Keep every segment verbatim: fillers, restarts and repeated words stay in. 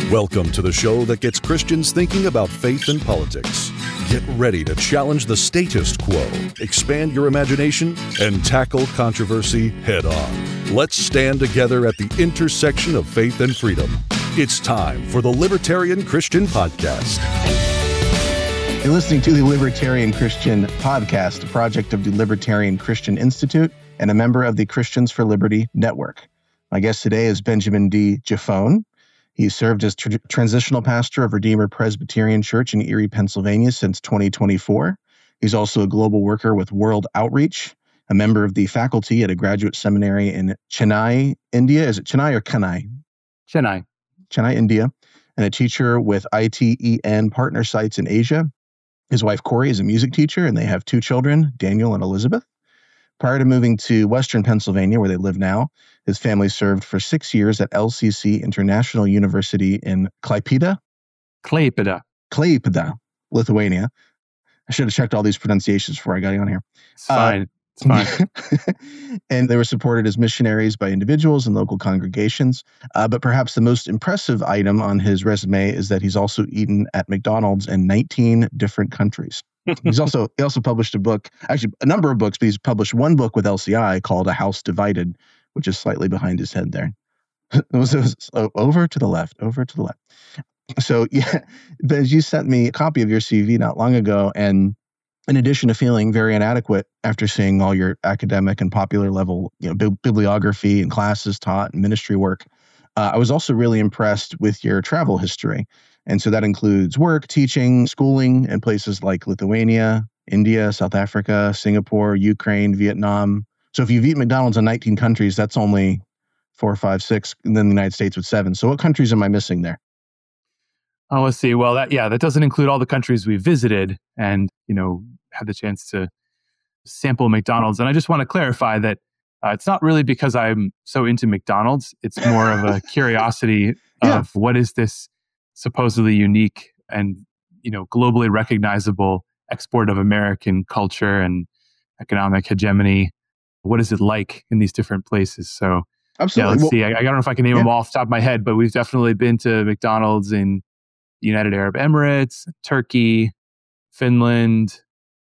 Welcome to the show that gets Christians thinking about faith and politics. Get ready to challenge the status quo, expand your imagination, and tackle controversy head on. Let's stand together at the intersection of faith and freedom. It's time for the Libertarian Christian Podcast. You're listening to the Libertarian Christian Podcast, a project of the Libertarian Christian Institute and a member of the Christians for Liberty Network. My guest today is Benjamin D. Giffone. He served as tr- transitional pastor of Redeemer Presbyterian Church in Erie, Pennsylvania since twenty twenty-four. He's also a global worker with World Outreach, a member of the faculty at a graduate seminary in Chennai, India. Is it Chennai or Kanai? Chennai. Chennai, India, and a teacher with I T E N partner sites in Asia. His wife, Corey, is a music teacher, and they have two children, Daniel and Elizabeth. Prior to moving to Western Pennsylvania, where they live now, his family served for six years at L C C International University in Klaipėda. Klaipėda. Klaipėda, Lithuania. I should have checked all these pronunciations before I got on here. It's fine. Uh, it's fine. And they were supported as missionaries by individuals and local congregations. Uh, but perhaps the most impressive item on his resume is that he's also eaten at McDonald's in nineteen different countries. He's also he also published a book, actually a number of books, but he's published one book with L C I called A House Divided, which is slightly behind his head there. It was, it was oh, over to the left, over to the left. So yeah, Ben, you sent me a copy of your C V not long ago, and in addition to feeling very inadequate after seeing all your academic and popular level, you know, bi- bibliography and classes taught and ministry work, uh, I was also really impressed with your travel history. And so that includes work, teaching, schooling in places like Lithuania, India, South Africa, Singapore, Ukraine, Vietnam. So if you've eaten McDonald's in nineteen countries, that's only four, five, six, and then the United States with seven. So what countries am I missing there? Oh, let's see. Well, that yeah, that doesn't include all the countries we visited and, you know, had the chance to sample McDonald's. And I just want to clarify that uh, it's not really because I'm so into McDonald's. It's more of a curiosity Yeah. of what is this supposedly unique and, you know, globally recognizable export of American culture and economic hegemony. What is it like in these different places? So, Absolutely. yeah, let's Well, see. I, I don't know if I can name yeah. them all off the top of my head, but we've definitely been to McDonald's in the United Arab Emirates, Turkey, Finland,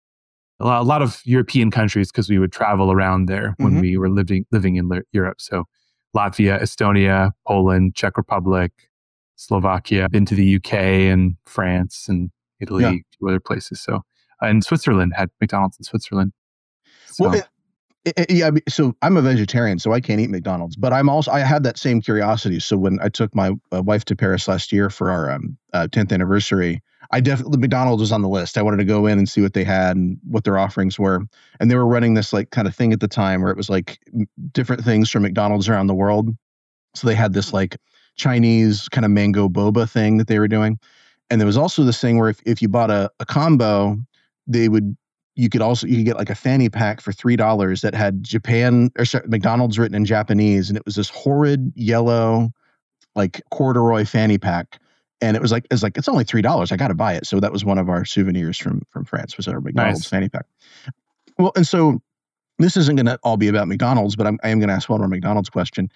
a lot, a lot of European countries because we would travel around there when Mhm. we were living living in Europe. So Latvia, Estonia, Poland, Czech Republic, Slovakia, been to the U K and France and Italy, Yeah. two other places. So, uh, and Switzerland, had McDonald's in Switzerland. So, Well, it, it, yeah. I mean, so I'm a vegetarian, so I can't eat McDonald's. But I'm also I had that same curiosity. So when I took my uh, wife to Paris last year for our um, uh, tenth anniversary, I definitely McDonald's was on the list. I wanted to go in and see what they had and what their offerings were. And they were running this like kind of thing at the time where it was like m- different things from McDonald's around the world. So they had this like Chinese kind of mango boba thing that they were doing. And there was also this thing where if, if you bought a, a combo, they would, you could also, you could get like a fanny pack for three dollars that had Japan or sorry, McDonald's written in Japanese. And it was this horrid yellow, like corduroy fanny pack. And it was like, it's like, it's only three dollars. I got to buy it. So that was one of our souvenirs from, from France was our McDonald's Nice. fanny pack. Well, and so this isn't going to all be about McDonald's, but I'm, I am going to ask one more McDonald's question.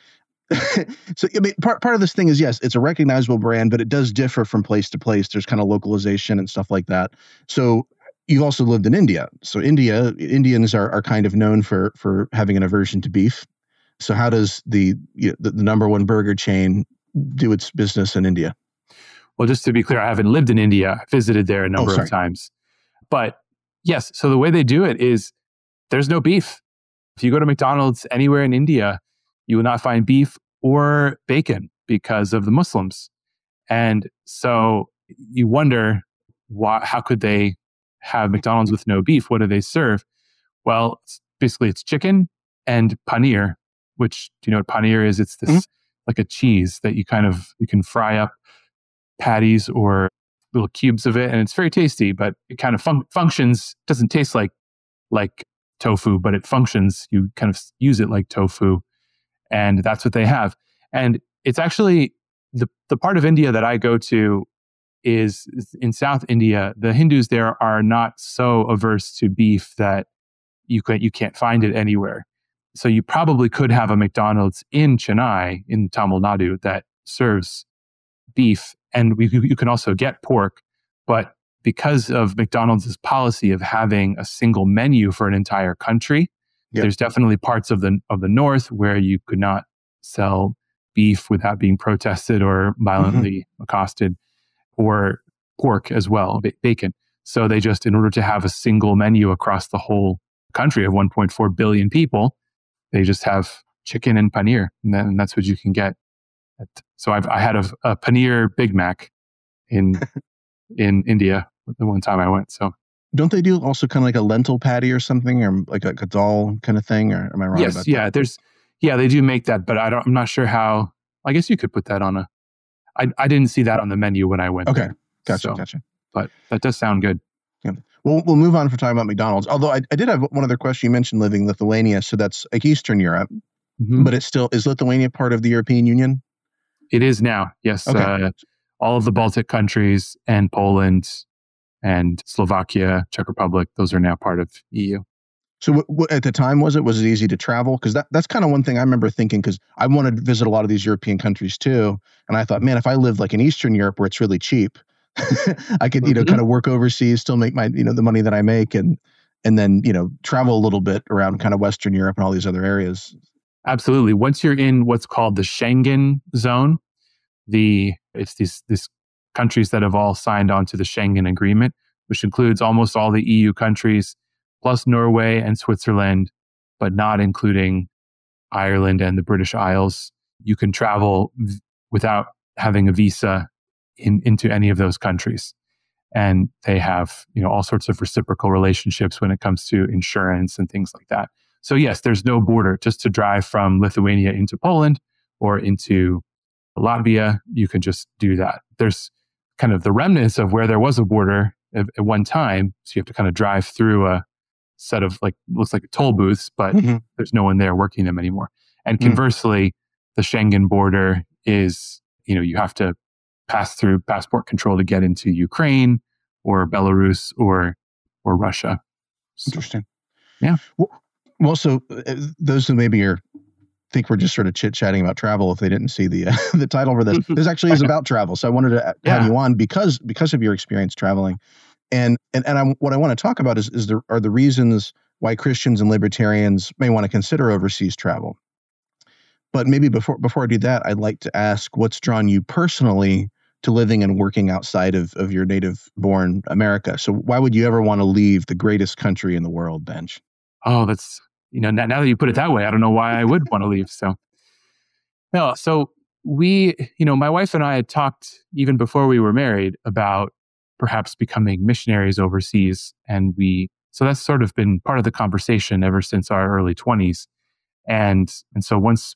So I mean, part part of this thing is, yes, it's a recognizable brand, but it does differ from place to place. There's kind of localization and stuff like that. So you've also lived in India. So India, Indians are are kind of known for for having an aversion to beef. So how does the you know, the, the number one burger chain do its business in India? well, just to be clear, I haven't lived in India. I visited there a number sorry. of times. But yes, so the way they do it is there's no beef. If you go to McDonald's anywhere in India, you will not find beef or bacon because of the Muslims. And so you wonder, why, how could they have McDonald's with no beef? What do they serve? Well, it's, basically it's chicken and paneer, which, do you know what paneer is? It's this Mm-hmm. like a cheese that you kind of, you can fry up patties or little cubes of it. And it's very tasty, but it kind of fun- functions, doesn't taste like, like tofu, but it functions. You kind of use it like tofu. And that's what they have. And it's actually the, the part of India that I go to is, is in South India. The Hindus there are not so averse to beef that you can, you can't find it anywhere. So you probably could have a McDonald's in Chennai in Tamil Nadu that serves beef, and we, you can also get pork. But because of McDonald's policy of having a single menu for an entire country, yep. there's definitely parts of the of the North where you could not sell beef without being protested or violently mm-hmm. accosted, or pork as well, b- bacon. So they just, in order to have a single menu across the whole country of one point four billion people, they just have chicken and paneer, and, then, and that's what you can get. At, so I've, I had a, a paneer Big Mac in in India the one time I went. So don't they do also kind of like a lentil patty or something, or like a, like a dal kind of thing? Or am I wrong yes, about yeah, that? There's yeah, they do make that, but I don't. I'm not sure how. I guess you could put that on a. I I didn't see that on the menu when I went. Okay, there, gotcha, so, gotcha. But that does sound good. Yeah. Well, we'll move on from talking about McDonald's. Although I, I did have one other question. You mentioned living in Lithuania, so that's like Eastern Europe, mm-hmm. but it's still, is Lithuania part of the European Union? It is now, yes. Okay. Uh, all of the Baltic countries and Poland and Slovakia, Czech Republic, those are now part of E U. So w- w- at the time, was it was it easy to travel? Because that, that's kind of one thing I remember thinking, because I wanted to visit a lot of these European countries too. And I thought, man, if I lived like in Eastern Europe where it's really cheap, I could, you know, mm-hmm. kind of work overseas, still make my, you know, the money that I make, and and then, you know, travel a little bit around kind of Western Europe and all these other areas. Absolutely. Once you're in what's called the Schengen zone, the it's these these countries that have all signed on to the Schengen Agreement, which includes almost all the E U countries, plus Norway and Switzerland, but not including Ireland and the British Isles. You can travel v- without having a visa in, into any of those countries. And they have, you know, all sorts of reciprocal relationships when it comes to insurance and things like that. So yes, there's no border. Just to drive from Lithuania into Poland or into Latvia, you can just do that. There's kind of the remnants of where there was a border at, at one time. So you have to kind of drive through a set of, like, looks like toll booths, but mm-hmm. there's no one there working them anymore. And conversely, mm-hmm. the Schengen border is, you know, you have to pass through passport control to get into Ukraine or Belarus or or Russia. So, interesting. Yeah. Well, well, so uh, those who maybe are think we're just sort of chit chatting about travel, if they didn't see the uh, the title for this, this actually is about travel. So I wanted to yeah. have you on because because of your experience traveling, and and and I, what I want to talk about is is there are the reasons why Christians and libertarians may want to consider overseas travel. But maybe before before I do that, I'd like to ask what's drawn you personally to living and working outside of, of your native-born America. So why would you ever want to leave the greatest country in the world, Benj? Oh, that's, you know, now, now that you put it that way, I don't know why I would want to leave. So, no, so we, you know, my wife and I had talked even before we were married about perhaps becoming missionaries overseas. And we, so that's sort of been part of the conversation ever since our early twenties. And, and so once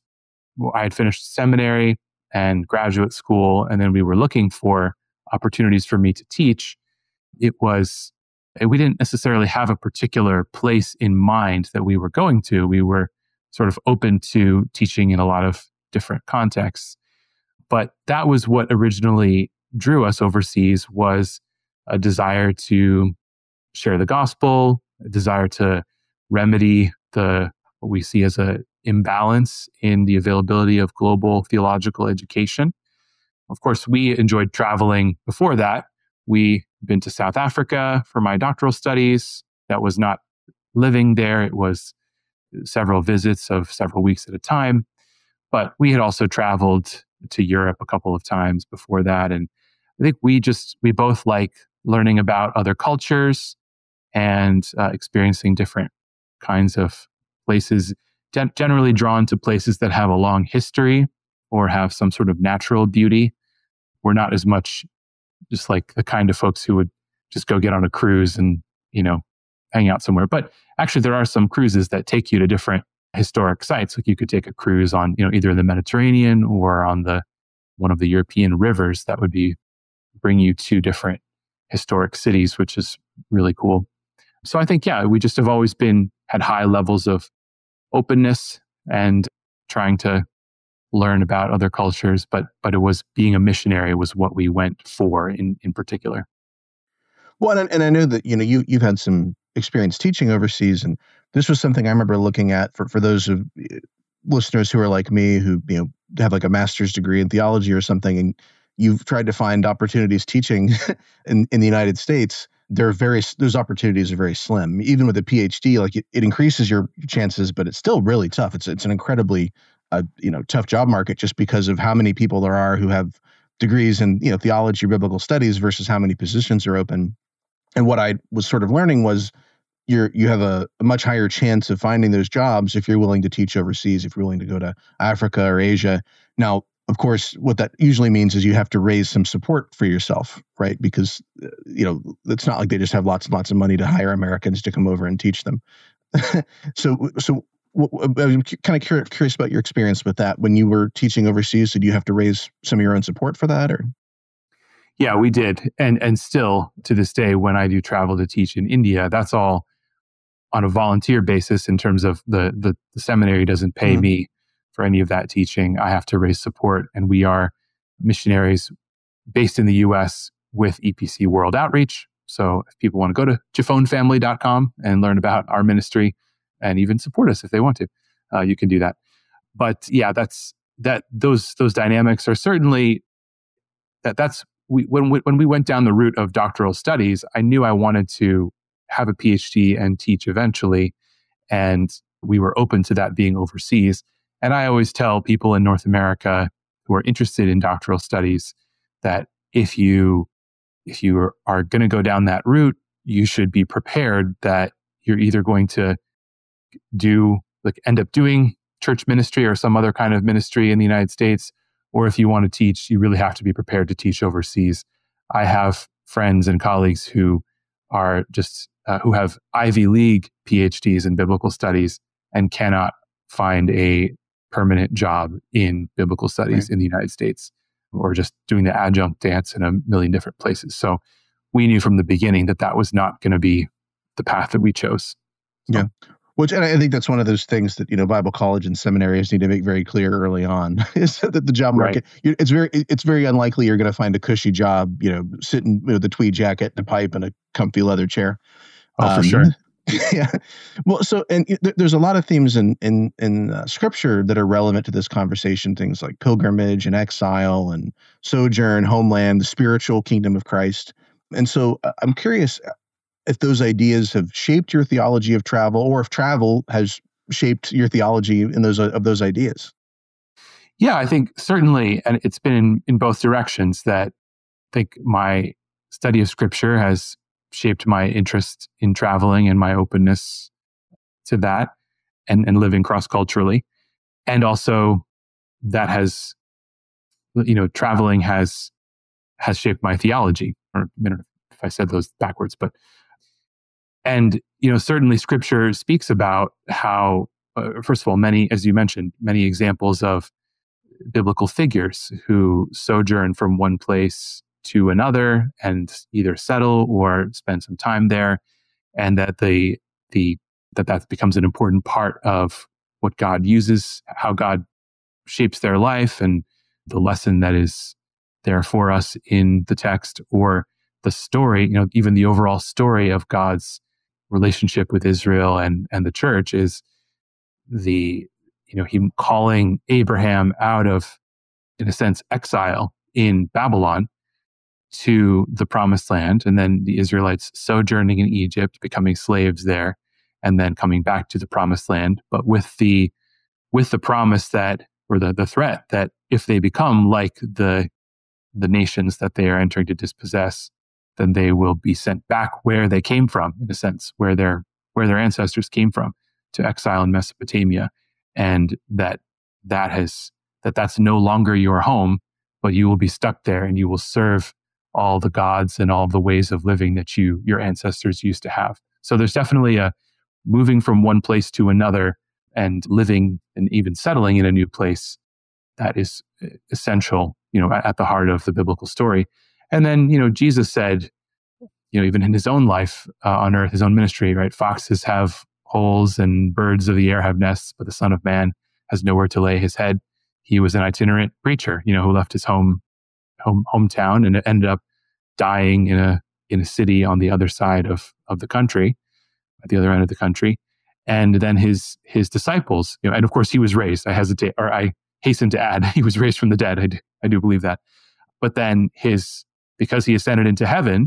I had finished seminary and graduate school, and then we were looking for opportunities for me to teach, it was, we didn't necessarily have a particular place in mind that we were going to. We were sort of open to teaching in a lot of different contexts. But that was what originally drew us overseas, was a desire to share the gospel, a desire to remedy the what we see as a imbalance in the availability of global theological education. Of course, we enjoyed traveling before that. We've been to South Africa for my doctoral studies. That was not living there. It was several visits of several weeks at a time. But we had also traveled to Europe a couple of times before that. And I think we just, we both like learning about other cultures and uh, experiencing different kinds of places, gen- generally drawn to places that have a long history or have some sort of natural beauty. We're not as much just like the kind of folks who would just go get on a cruise and, you know, hang out somewhere. But actually, there are some cruises that take you to different historic sites. Like you could take a cruise on, you know, either in the Mediterranean or on the one of the European rivers that would be bring you to different historic cities, which is really cool. So I think, yeah, we just have always been, had high levels of openness and trying to learn about other cultures, but but it was being a missionary was what we went for in, in particular. Well, and, and I know that, you know, you, you've had some experience teaching overseas, and this was something I remember looking at for, for those of listeners who are like me, who, you know, have like a master's degree in theology or something, and you've tried to find opportunities teaching in, in the United States, there are very, those opportunities are very slim. Even with a PhD, like it, it increases your chances, but it's still really tough. It's it's an incredibly uh, you know tough job market just because of how many people there are who have degrees in you know theology or biblical studies versus how many positions are open. And what I was sort of learning was you're you have a, a much higher chance of finding those jobs if you're willing to teach overseas, if you're willing to go to Africa or Asia. Now, of course, what that usually means is you have to raise some support for yourself, right? Because, uh, you know, it's not like they just have lots and lots of money to hire Americans to come over and teach them. so, so w- w- I'm kind of cur- curious about your experience with that. When you were teaching overseas, did you have to raise some of your own support for that, or? Yeah, we did. And and still to this day, when I do travel to teach in India, that's all on a volunteer basis in terms of the, the, the seminary doesn't pay mm-hmm. me for any of that teaching. I have to raise support, and we are missionaries based in the U S with E P C World Outreach. So if people want to go to Chiffone Family dot com and learn about our ministry and even support us if they want to, uh, you can do that. But yeah, that's that. Those those dynamics are certainly that. That's we when we, when we went down the route of doctoral studies, I knew I wanted to have a PhD and teach eventually, and we were open to that being overseas. And I always tell people in North America who are interested in doctoral studies that if you if you are going to go down that route, you should be prepared that you're either going to do like end up doing church ministry or some other kind of ministry in the United States, or if you want to teach, you really have to be prepared to teach overseas. I have friends and colleagues who are just uh, who have Ivy League PhDs in biblical studies and cannot find a permanent job in biblical studies right. in the United States, or just doing the adjunct dance in a million different places. So we knew from the beginning that that was not going to be the path that we chose. So. Yeah. Which, and I think that's one of those things that, you know, Bible college and seminaries need to make very clear early on is that the job market, right. it's very, it's very unlikely you're going to find a cushy job, you know, sitting with a tweed jacket and a pipe and a comfy leather chair. Oh, um, for sure. Yeah. Well, so, and th- there's a lot of themes in, in, in uh, scripture that are relevant to this conversation, things like pilgrimage and exile and sojourn, homeland, the spiritual kingdom of Christ. And so uh, I'm curious if those ideas have shaped your theology of travel, or if travel has shaped your theology in those, of those ideas. Yeah, I think certainly, and it's been in, in both directions, that I think my study of scripture has shaped my interest in traveling and my openness to that and, and living cross-culturally. And also that has, you know, traveling has, has shaped my theology, or I don't know if I said those backwards, but, and, you know, certainly scripture speaks about how, uh, first of all, many, as you mentioned, many examples of biblical figures who sojourn from one place to another and either settle or spend some time there, and that the the that that becomes an important part of what God uses, how God shapes their life, and the lesson that is there for us in the text, or the story, you know, even the overall story of God's relationship with Israel and and the church is the, you know, him calling Abraham out of, in a sense, exile in Babylon to the promised land, and then the Israelites sojourning in Egypt, becoming slaves there, and then coming back to the promised land, but with the with the promise that, or the, the threat that if they become like the the nations that they are entering to dispossess, then they will be sent back where they came from, in a sense, where their where their ancestors came from, to exile in Mesopotamia, and that that has that that's no longer your home, but you will be stuck there and you will serve all the gods and all the ways of living that you your ancestors used to have. So there's definitely a moving from one place to another and living and even settling in a new place that is essential, you know, at, at the heart of the biblical story. And then, you know, Jesus said, you know, even in his own life uh, on earth, his own ministry, right? Foxes have holes and birds of the air have nests, but the Son of Man has nowhere to lay his head. He was an itinerant preacher, you know, who left his home home hometown and ended up dying in a in a city on the other side of of the country, at the other end of the country. And then his his disciples, you know, and of course he was raised. I hesitate, or I hasten to add, he was raised from the dead. I do, I do believe that. But then his, because he ascended into heaven,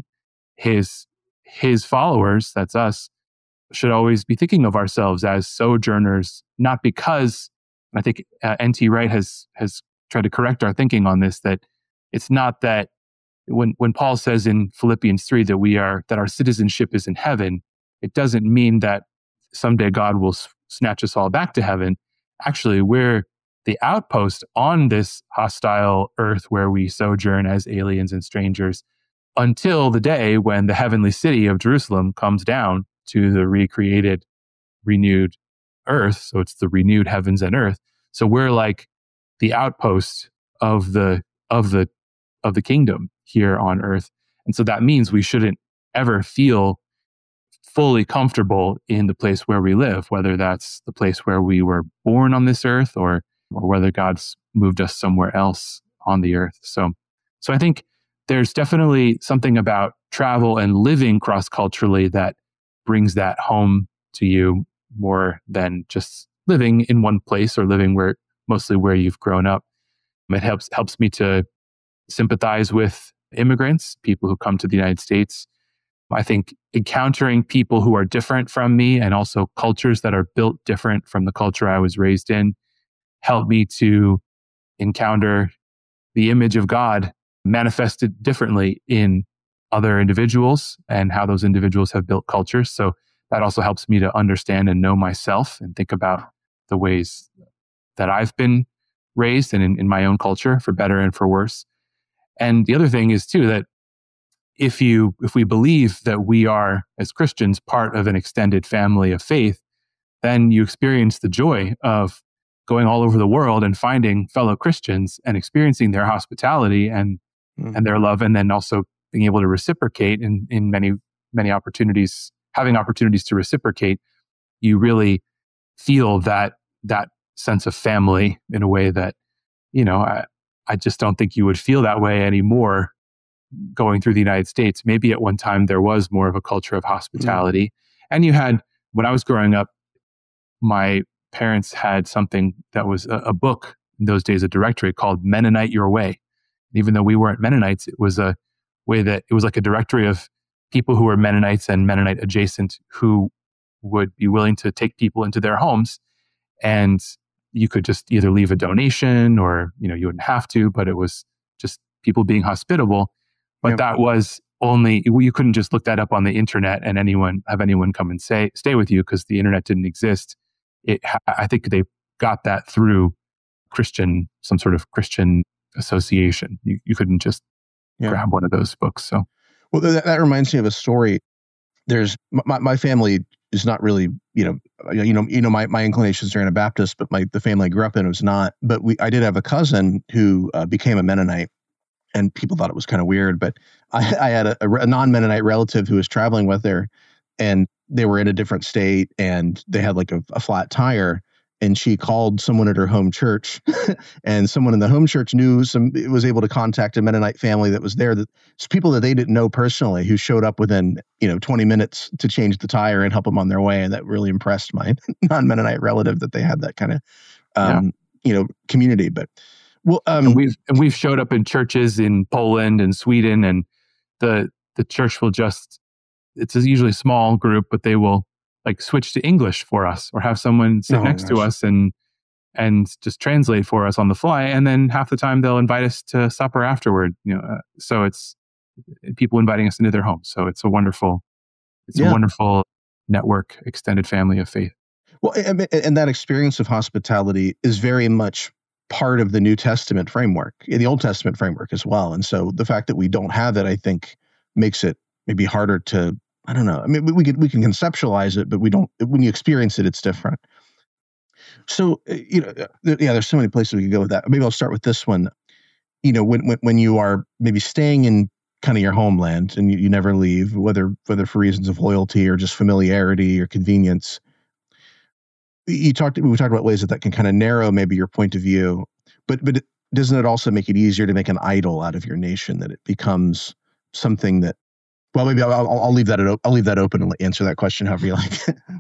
his his followers, that's us, should always be thinking of ourselves as sojourners, not because, I think uh, N T Wright has has tried to correct our thinking on this, that it's not that when when Paul says in Philippians three that we are, that our citizenship is in heaven, it doesn't mean that someday God will s- snatch us all back to heaven. Actually, we're the outpost on this hostile earth where we sojourn as aliens and strangers until the day when the heavenly city of Jerusalem comes down to the recreated, renewed earth. So it's the renewed heavens and earth. So we're like the outpost of the of the of the kingdom here on earth. And so that means we shouldn't ever feel fully comfortable in the place where we live, whether that's the place where we were born on this earth or or whether God's moved us somewhere else on the earth. So so I think there's definitely something about travel and living cross-culturally that brings that home to you more than just living in one place or living where mostly where you've grown up. It helps helps me to sympathize with immigrants, people who come to the United States. I think encountering people who are different from me and also cultures that are built different from the culture I was raised in help me to encounter the image of God manifested differently in other individuals and how those individuals have built cultures. So that also helps me to understand and know myself and think about the ways that I've been raised and in, in my own culture, for better and for worse. And the other thing is too, that if you, if we believe that we are, as Christians, part of an extended family of faith, then you experience the joy of going all over the world and finding fellow Christians and experiencing their hospitality and, mm. and their love, and then also being able to reciprocate in, in many, many opportunities, having opportunities to reciprocate. You really feel that, that sense of family in a way that, you know, I, I just don't think you would feel that way anymore going through the United States. Maybe at one time there was more of a culture of hospitality. Mm. And you had, when I was growing up, my parents had something that was a, a book in those days, a directory called Mennonite Your Way. And even though we weren't Mennonites, it was a way that it was like a directory of people who were Mennonites and Mennonite adjacent who would be willing to take people into their homes. And you could just either leave a donation or, you know, you wouldn't have to, but it was just people being hospitable. But yep. that was only, you couldn't just look that up on the internet and anyone have anyone come and say, stay with you, because the internet didn't exist. It, I think they got that through Christian, some sort of Christian association. You, you couldn't just yeah. grab one of those books. So, well, that, that reminds me of a story. There's my, my family is not really, you know, you know, you know, my, my inclinations are Anabaptist, but my the family I grew up in was not. But we, I did have a cousin who uh, became a Mennonite, and people thought it was kind of weird. But I, I had a, a non-Mennonite relative who was traveling with her, and they were in a different state, and they had like a, a flat tire. And she called someone at her home church, and someone in the home church knew some, was able to contact a Mennonite family that was there, that it's people that they didn't know personally, who showed up within, you know, twenty minutes to change the tire and help them on their way. And that really impressed my non-Mennonite relative, that they had that kind of, um, yeah. you know, community. But well, um, and we've, and we've showed up in churches in Poland and Sweden, and the, the church will just, it's usually a small group, but they will like switch to English for us, or have someone sit oh, next gosh. to us and and just translate for us on the fly. And then half the time they'll invite us to supper afterward. You know, uh, so it's people inviting us into their homes. So it's a wonderful, it's yeah. a wonderful network, extended family of faith. Well, and, and that experience of hospitality is very much part of the New Testament framework, the Old Testament framework as well. And so the fact that we don't have it, I think, makes it maybe harder to, I don't know. I mean, we can we can conceptualize it, but we don't. When you experience it, it's different. So, you know, yeah, there's so many places we could go with that. Maybe I'll start with this one. You know, when when, when you are maybe staying in kind of your homeland and you, you never leave, whether whether for reasons of loyalty or just familiarity or convenience, you talked. We talked about ways that that can kind of narrow maybe your point of view, but but it, doesn't it also make it easier to make an idol out of your nation, that it becomes something that, well, maybe I'll, I'll, I'll leave that I'll leave that open and answer that question however you like.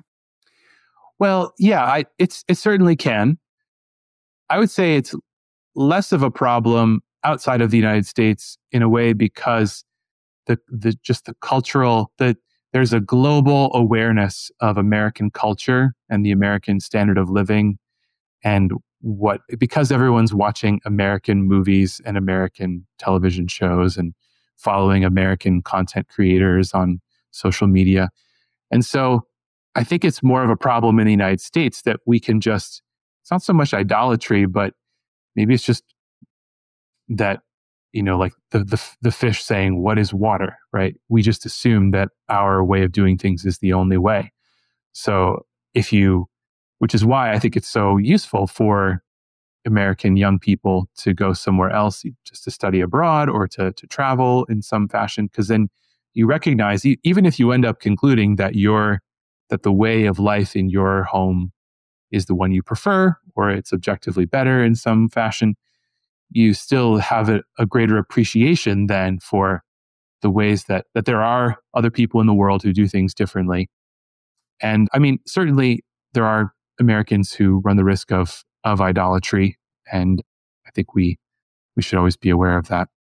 Well, yeah, I, it's it certainly can. I would say it's less of a problem outside of the United States in a way because the the just the cultural the there's a global awareness of American culture and the American standard of living, and what because everyone's watching American movies and American television shows and following American content creators on social media. And so I think it's more of a problem in the United States that we can just, it's not so much idolatry, but maybe it's just that, you know, like the, the, the fish saying, what is water, right? We just assume that our way of doing things is the only way. So if you, which is why I think it's so useful for American young people to go somewhere else, just to study abroad or to, to travel in some fashion, because then you recognize, even if you end up concluding that your that the way of life in your home is the one you prefer, or it's objectively better in some fashion, you still have a, a greater appreciation than for the ways that that there are other people in the world who do things differently. And I mean, certainly there are Americans who run the risk of of idolatry, and I think we we should always be aware of that.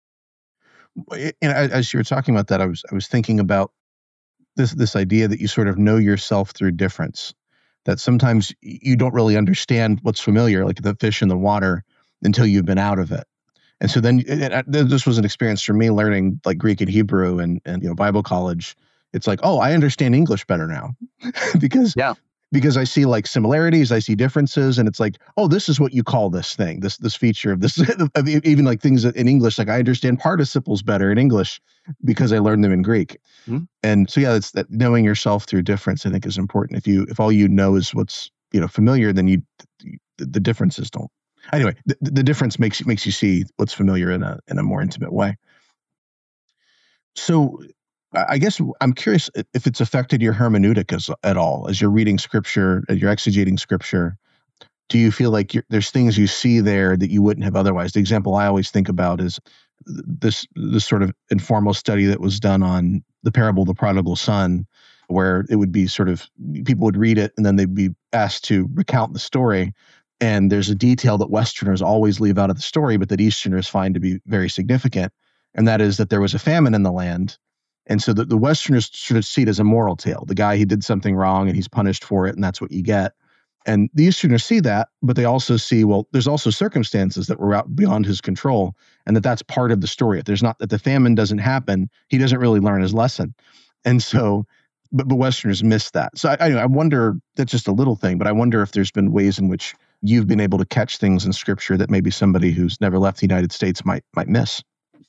And as you were talking about that, I was I was thinking about this this idea that you sort of know yourself through difference. That sometimes you don't really understand what's familiar, like the fish in the water, until you've been out of it. And so then it, it, this was an experience for me learning like Greek and Hebrew and and you know Bible college. It's like, oh, I understand English better now because yeah. because I see like similarities, I see differences, and it's like, oh, this is what you call this thing, this this feature of this, of even like things in English, like I understand participles better in English because I learned them in Greek. Mm-hmm. And so, yeah, it's that knowing yourself through difference, I think, is important. If you if all you know is what's you know familiar, then you the, the differences don't. Anyway, the, the difference makes makes you see what's familiar in a in a more intimate way. So, I guess I'm curious if it's affected your hermeneutic as, at all as you're reading scripture, as you're exegeting scripture. Do you feel like you're, there's things you see there that you wouldn't have otherwise? The example I always think about is this this sort of informal study that was done on the parable of the prodigal son, where it would be sort of people would read it and then they'd be asked to recount the story. And there's a detail that Westerners always leave out of the story, but that Easterners find to be very significant, and that is that there was a famine in the land. And so the, the Westerners sort of see it as a moral tale. The guy, he did something wrong and he's punished for it, and that's what you get. And the Easterners see that, but they also see, well, there's also circumstances that were out beyond his control, and that that's part of the story. If there's not, that the famine doesn't happen, he doesn't really learn his lesson. And so, but, but Westerners miss that. So I, I wonder, that's just a little thing, but I wonder if there's been ways in which you've been able to catch things in scripture that maybe somebody who's never left the United States might might miss.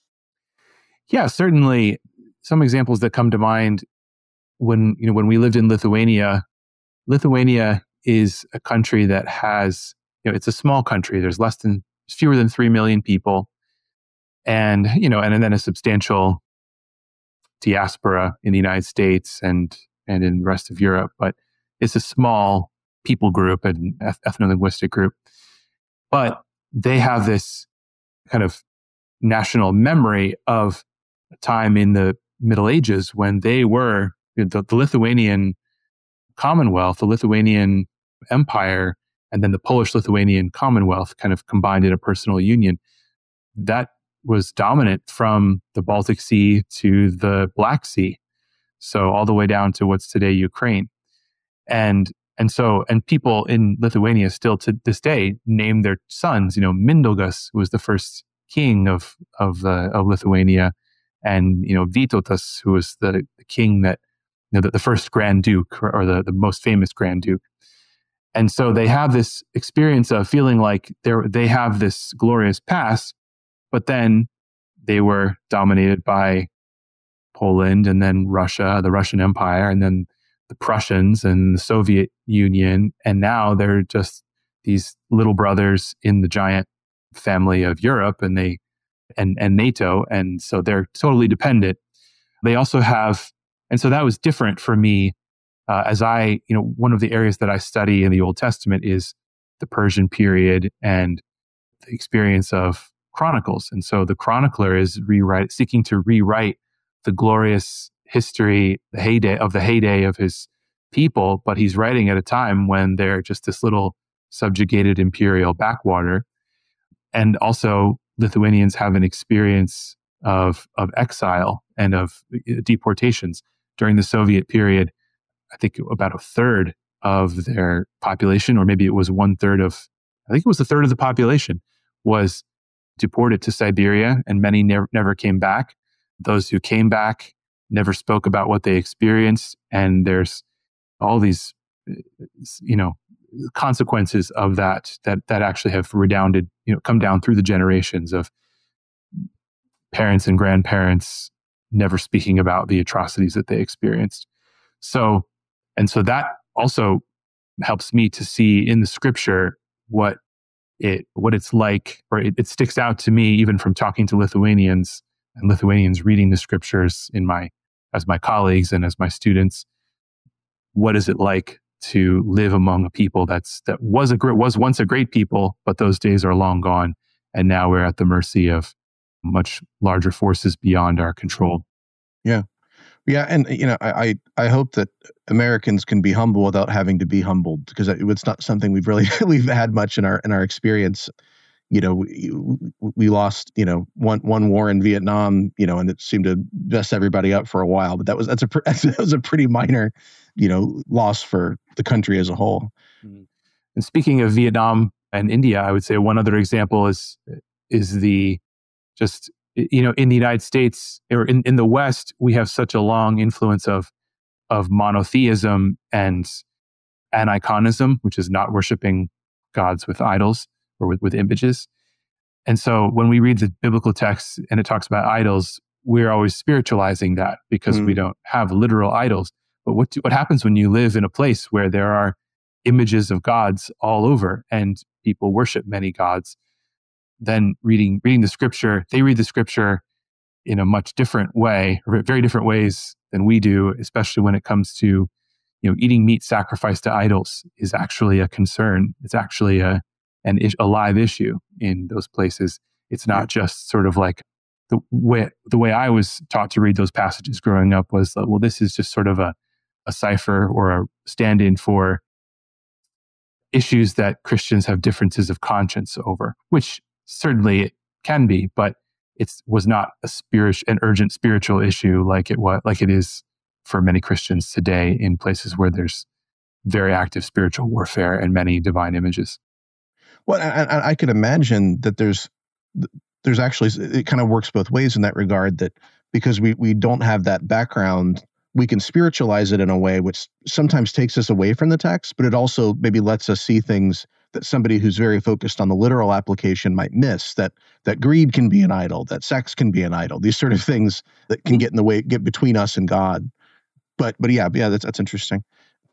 Yeah, certainly. Some examples that come to mind when you know when we lived in Lithuania. Lithuania is a country that has, you know, it's a small country. There's less than fewer than three million people, and you know, and, and then a substantial diaspora in the United States and and in the rest of Europe. But it's a small people group and ethno-linguistic group. But they have this kind of national memory of a time in the Middle Ages when they were the, the Lithuanian Commonwealth, the Lithuanian Empire, and then the Polish-Lithuanian Commonwealth kind of combined in a personal union. That was dominant from the Baltic Sea to the Black Sea, so all the way down to what's today Ukraine. And and so and people in Lithuania still to this day name their sons. You know, Mindaugas was the first king of of uh, of Lithuania. And, you know, Vytautas, who was the, the king that, you know, the, the first Grand Duke or the, the most famous Grand Duke. And so they have this experience of feeling like they're, they have this glorious past, but then they were dominated by Poland and then Russia, the Russian Empire, and then the Prussians and the Soviet Union. And now they're just these little brothers in the giant family of Europe, and they And, and NATO, and so they're totally dependent. They also have, and so that was different for me uh, as I, you know, one of the areas that I study in the Old Testament is the Persian period and the experience of Chronicles. And so the chronicler is rewrite, seeking to rewrite the glorious history, the heyday of the heyday of his people, but he's writing at a time when they're just this little subjugated imperial backwater. And also Lithuanians have an experience of of exile and of deportations during the Soviet period. I think about a third of their population, or maybe it was one third of, I think it was a third of the population, was deported to Siberia, and many never never came back. Those who came back never spoke about what they experienced, and there's all these, you know, consequences of that that that actually have redounded, you know, come down through the generations of parents and grandparents never speaking about the atrocities that they experienced. So, and so that also helps me to see in the scripture what it what it's like, or it, it sticks out to me even from talking to Lithuanians and Lithuanians reading the scriptures in my as my colleagues and as my students. What is it like to live among a people that's that was a great was once a great people, but those days are long gone, and now we're at the mercy of much larger forces beyond our control. Yeah. Yeah, and you know, I I hope that Americans can be humble without having to be humbled, because it's not something we've really we've had much in our in our experience. You know, we, we lost you know one one war in Vietnam, you know, and it seemed to mess everybody up for a while. But that was that's a that was a pretty minor, you know, loss for the country as a whole. And speaking of Vietnam and India, I would say one other example is is the just. You know, in the United States or in, in the West, we have such a long influence of of monotheism and aniconism, which is not worshiping gods with idols or with, with images. And so when we read the biblical text and it talks about idols, we're always spiritualizing that because mm. we don't have literal idols. But what do, what happens when you live in a place where there are images of gods all over and people worship many gods? Then reading reading the scripture, they read the scripture in a much different way, or very different ways than we do, especially when it comes to, you know, eating meat sacrificed to idols is actually a concern. It's actually a an a live issue in those places. It's not just sort of like the way the way I was taught to read those passages growing up was, well, this is just sort of a a cipher or a stand-in for issues that Christians have differences of conscience over, which certainly it can be, but it was not a spirit, an urgent spiritual issue like it was, like it is for many Christians today in places where there's very active spiritual warfare and many divine images. Well, I, I can imagine that there's there's actually it kind of works both ways in that regard. That because we we don't have that background, we can spiritualize it in a way which sometimes takes us away from the text, but it also maybe lets us see things that somebody who's very focused on the literal application might miss, that that greed can be an idol, that sex can be an idol, these sort of things that can get in the way, get between us and God. But but yeah, yeah, that's that's interesting.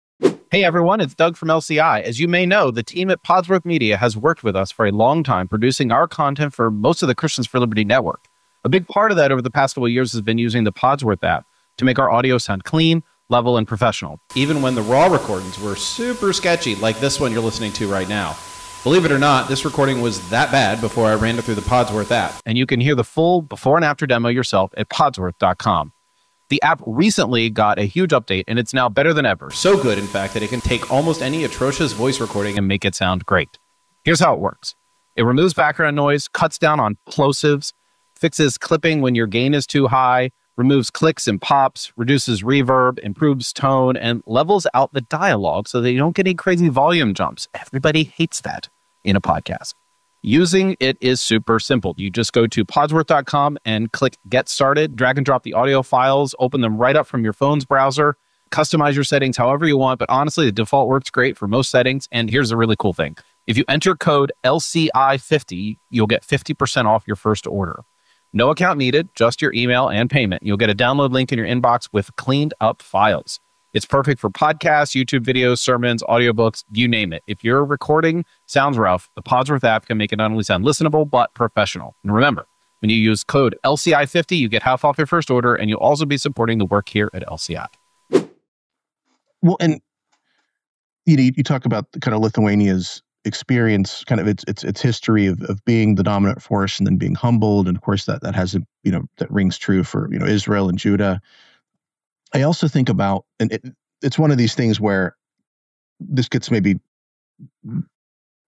Hey everyone, it's Doug from L C I. As you may know, the team at Podsworth Media has worked with us for a long time, producing our content for most of the Christians for Liberty network. A big part of that over the past couple of years has been using the Podsworth app to make our audio sound clean, level, and professional, even when the raw recordings were super sketchy, like this one you're listening to right now. Believe it or not, this recording was that bad before I ran it through the Podsworth app. And you can hear the full before and after demo yourself at podsworth dot com. The app recently got a huge update, and it's now better than ever. So good, in fact, that it can take almost any atrocious voice recording and make it sound great. Here's how it works. It removes background noise, cuts down on plosives, fixes clipping when your gain is too high, removes clicks and pops, reduces reverb, improves tone, and levels out the dialogue so that you don't get any crazy volume jumps. Everybody hates that in a podcast. Using it is super simple. You just go to podsworth dot com and click Get Started, drag and drop the audio files, open them right up from your phone's browser, customize your settings however you want, but honestly, the default works great for most settings. And here's a really cool thing. If you enter code L C I fifty, you'll get fifty percent off your first order. No account needed, just your email and payment. You'll get a download link in your inbox with cleaned up files. It's perfect for podcasts, YouTube videos, sermons, audiobooks, you name it. If your recording sounds rough, the Podsworth app can make it not only sound listenable, but professional. And remember, when you use code L C I fifty, you get half off your first order, and you'll also be supporting the work here at L C I. Well, and you know, you talk about the kind of Lithuania's experience, kind of its its its history of, of being the dominant force and then being humbled, and of course that that has a you know that rings true for you know Israel and Judah. I also think about, and it, it's one of these things where this gets maybe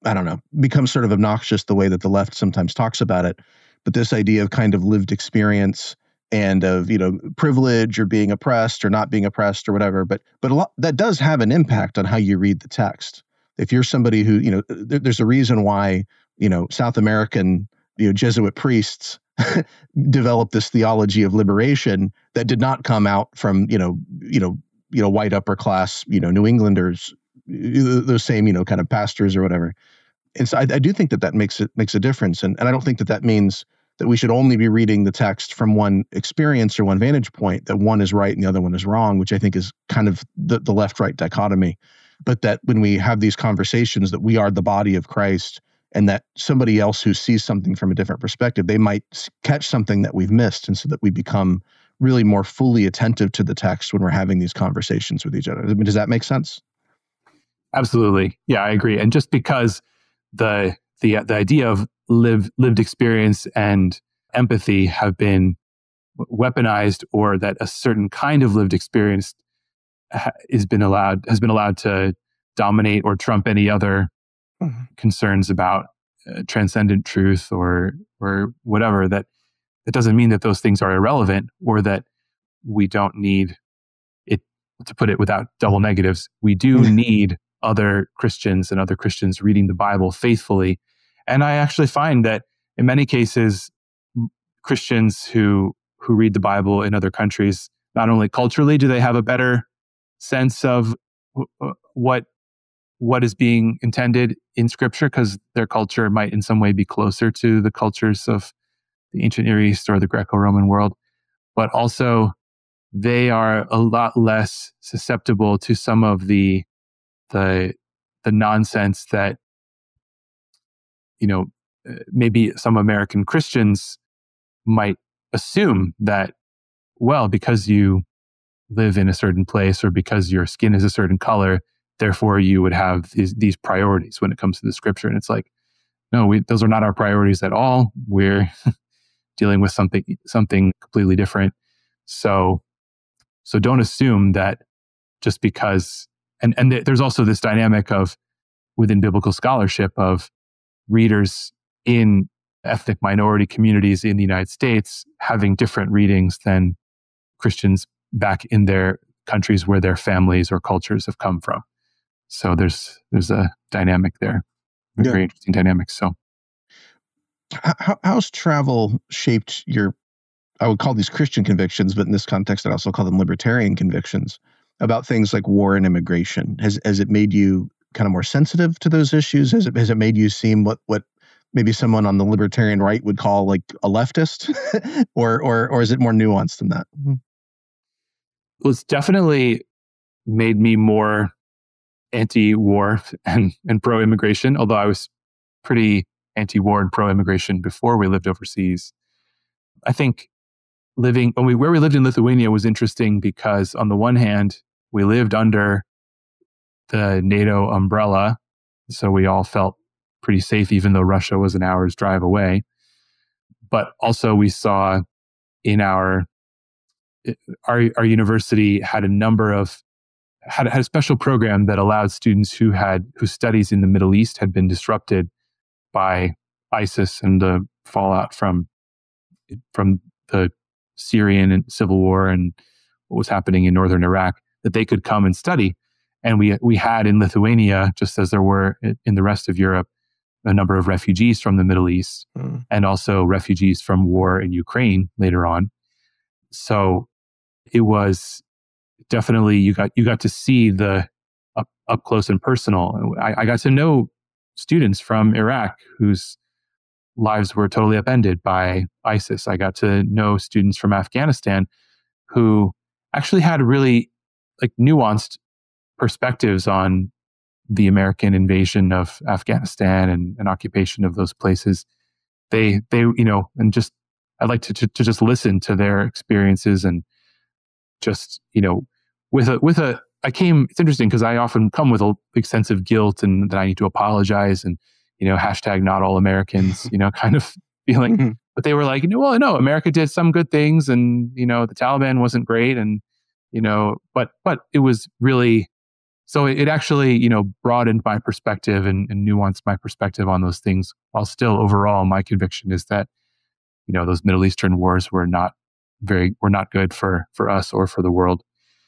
I don't know, becomes sort of obnoxious the way that the left sometimes talks about it. But this idea of kind of lived experience and of, you know, privilege or being oppressed or not being oppressed or whatever. But but a lot, that does have an impact on how you read the text. If you're somebody who, you know, there, there's a reason why, you know, South American, you know, Jesuit priests developed this theology of liberation that did not come out from, you know, you know, you know, white upper class, you know, New Englanders, those same, you know, kind of pastors or whatever. And so I, I do think that that makes it makes a difference. And, and I don't think that that means that we should only be reading the text from one experience or one vantage point, that one is right and the other one is wrong, which I think is kind of the, the left-right dichotomy. But that when we have these conversations, that we are the body of Christ, and that somebody else who sees something from a different perspective, they might catch something that we've missed, and so that we become really more fully attentive to the text when we're having these conversations with each other. I mean, does that make sense? Absolutely. Yeah, I agree. And just because the the the idea of live, lived experience and empathy have been weaponized, or that a certain kind of lived experience ha- has been allowed has been allowed to dominate or trump any other mm-hmm. concerns about uh, transcendent truth or or whatever, that it doesn't mean that those things are irrelevant, or that we don't need it. To put it without double negatives, we do need other Christians and other Christians reading the Bible faithfully. And I actually find that in many cases, Christians who who read the Bible in other countries, not only culturally do they have a better sense of what what is being intended in Scripture, because their culture might in some way be closer to the cultures of the ancient Near East or the Greco-Roman world, but also they are a lot less susceptible to some of the the the nonsense that, you know, maybe some American Christians might assume that, well, because you live in a certain place or because your skin is a certain color, therefore you would have these, these priorities when it comes to the Scripture. And it's like, no, we, those are not our priorities at all. We're dealing with something something completely different. So, so don't assume that just because. And and th- there's also this dynamic of, within biblical scholarship, of readers in ethnic minority communities in the United States having different readings than Christians back in their countries where their families or cultures have come from. So there's there's a dynamic there, a yeah. very interesting dynamic. So, How, how's travel shaped your, I would call these Christian convictions, but in this context, I'd also call them libertarian convictions, about things like war and immigration? Has has it made you kind of more sensitive to those issues? Has it has it made you seem what what maybe someone on the libertarian right would call like a leftist, or or or is it more nuanced than that? Well, it's definitely made me more anti-war and and pro-immigration. Although I was pretty anti-war and pro-immigration before we lived overseas. I think living when we where we lived in Lithuania was interesting because, on the one hand, we lived under the NATO umbrella, so we all felt pretty safe, even though Russia was an hour's drive away. But also, we saw in our our our university had a number of had had a special program that allowed students who had whose studies in the Middle East had been disrupted by ISIS and the fallout from from the Syrian and civil war and what was happening in northern Iraq, that they could come and study. And we we had in Lithuania, just as there were in the rest of Europe, a number of refugees from the Middle East mm. and also refugees from war in Ukraine later on. So it was definitely, you got you got to see the up, up close and personal. I, I got to know students from Iraq whose lives were totally upended by ISIS. I got to know students from Afghanistan who actually had really like nuanced perspectives on the American invasion of Afghanistan and, and occupation of those places. They, they, you know, and just, I'd like to, to, to just listen to their experiences and just, you know, with a, with a, I came, it's interesting because I often come with a big sense of guilt and that I need to apologize and, you know, hashtag not all Americans, you know, kind of feeling. Mm-hmm. But they were like, you know, well, no, America did some good things and, you know, the Taliban wasn't great and, you know, but, but it was really so it, it actually, you know, broadened my perspective and, and nuanced my perspective on those things. While still, overall, my conviction is that, you know, those Middle Eastern wars were not very were not good for for us or for the world.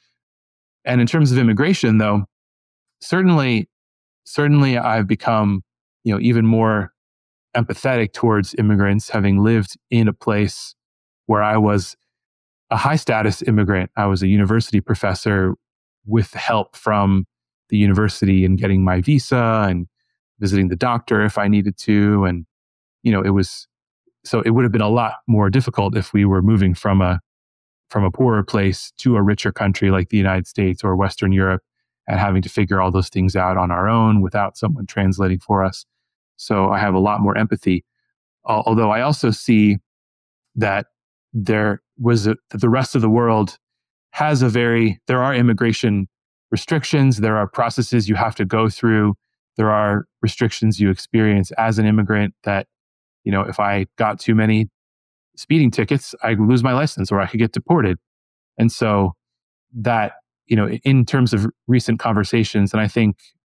And in terms of immigration, though, certainly, certainly, I've become, you know, even more empathetic towards immigrants, having lived in a place where I was a high status immigrant. I was a university professor with help from the university in getting my visa and visiting the doctor if I needed to. And, you know, it was, so it would have been a lot more difficult if we were moving from a, from a poorer place to a richer country like the United States or Western Europe and having to figure all those things out on our own without someone translating for us. So I have a lot more empathy. Although I also see that there was a, that the rest of the world has a very, there are immigration restrictions, there are processes you have to go through, there are restrictions you experience as an immigrant that, you know, if I got too many speeding tickets, I lose my license or I could get deported. And so that, you know, in terms of recent conversations, and I think,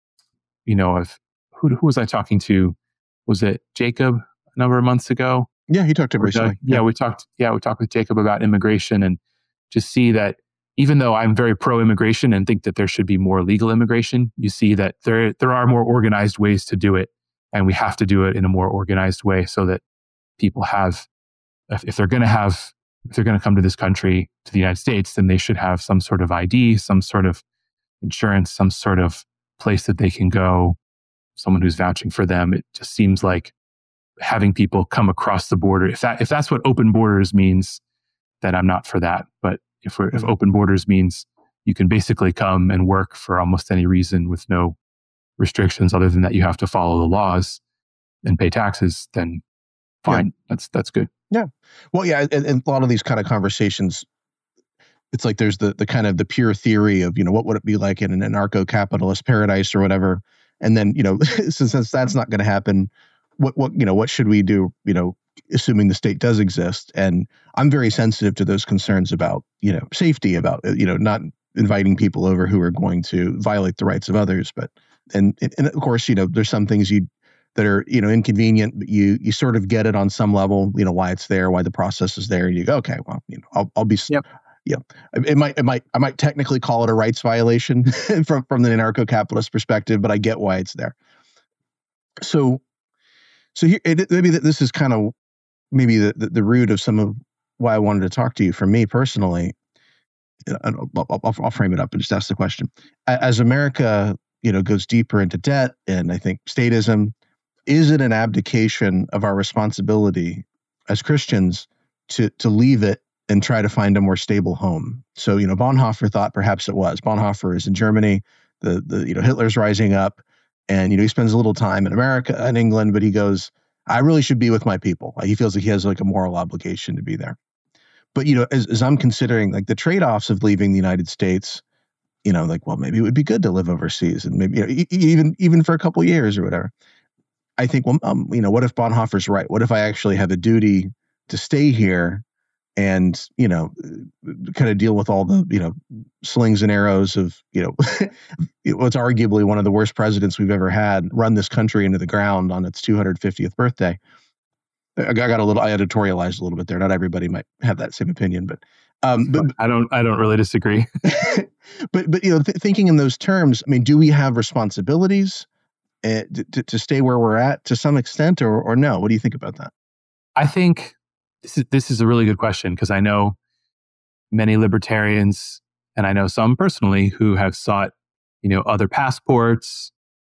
you know, of who, who was I talking to? Was it Jacob a number of months ago? Yeah, he talked to him recently. Yeah, yeah, we talked. Yeah, we talked with Jacob about immigration and just see that even though I'm very pro-immigration and think that there should be more legal immigration, you see that there there are more organized ways to do it, and we have to do it in a more organized way so that people have, if, if they're going to have, if they're going to come to this country, to the United States, then they should have some sort of I D, some sort of insurance, some sort of place that they can go, someone who's vouching for them. It just seems like having people come across the border, if that if that's what open borders means, then I'm not for that. But if we're, if open borders means you can basically come and work for almost any reason with no restrictions other than that you have to follow the laws and pay taxes, then fine. Yeah. That's that's good. Yeah. Well, yeah, and, and a lot of these kind of conversations, it's like there's the the kind of the pure theory of, you know, what would it be like in an anarcho-capitalist paradise or whatever. And then, you know, since, since that's not going to happen, what, what, you know, what should we do, you know, assuming the state does exist? And I'm very sensitive to those concerns about, you know, safety, about, you know, not inviting people over who are going to violate the rights of others. But, and, and of course, you know, there's some things you, that are, you know, inconvenient, but you, you sort of get it on some level, you know, why it's there, why the process is there. And you go, okay, well, you know, I'll, I'll be, yep. Yeah, it might, it might, I might technically call it a rights violation from, from the anarcho-capitalist perspective, but I get why it's there. So, so here, it, maybe this is kind of maybe the, the, the root of some of why I wanted to talk to you. For me personally, I'll, I'll, I'll frame it up and just ask the question. As America, you know, goes deeper into debt and I think statism, is it an abdication of our responsibility as Christians to to leave it and try to find a more stable home? So, you know, Bonhoeffer thought perhaps it was. Bonhoeffer is in Germany. The, the you know, Hitler's rising up. And, you know, he spends a little time in America and England, but he goes, I really should be with my people. He feels like he has like a moral obligation to be there. But, you know, as, as I'm considering like the trade-offs of leaving the United States, you know, like, well, maybe it would be good to live overseas and maybe, you know, e- even, even for a couple of years or whatever. I think, well, um, you know, what if Bonhoeffer's right? What if I actually have a duty to stay here and, you know, kind of deal with all the, you know, slings and arrows of, you know, what's arguably one of the worst presidents we've ever had run this country into the ground on its two hundred fiftieth birthday. I got a little, I editorialized a little bit there. Not everybody might have that same opinion, but, um, but I don't, I don't really disagree. but, but, you know, th- thinking in those terms, I mean, do we have responsibilities uh, to, to stay where we're at to some extent or, or no? What do you think about that? I think This is, this is a really good question because I know many libertarians and I know some personally who have sought, you know, other passports,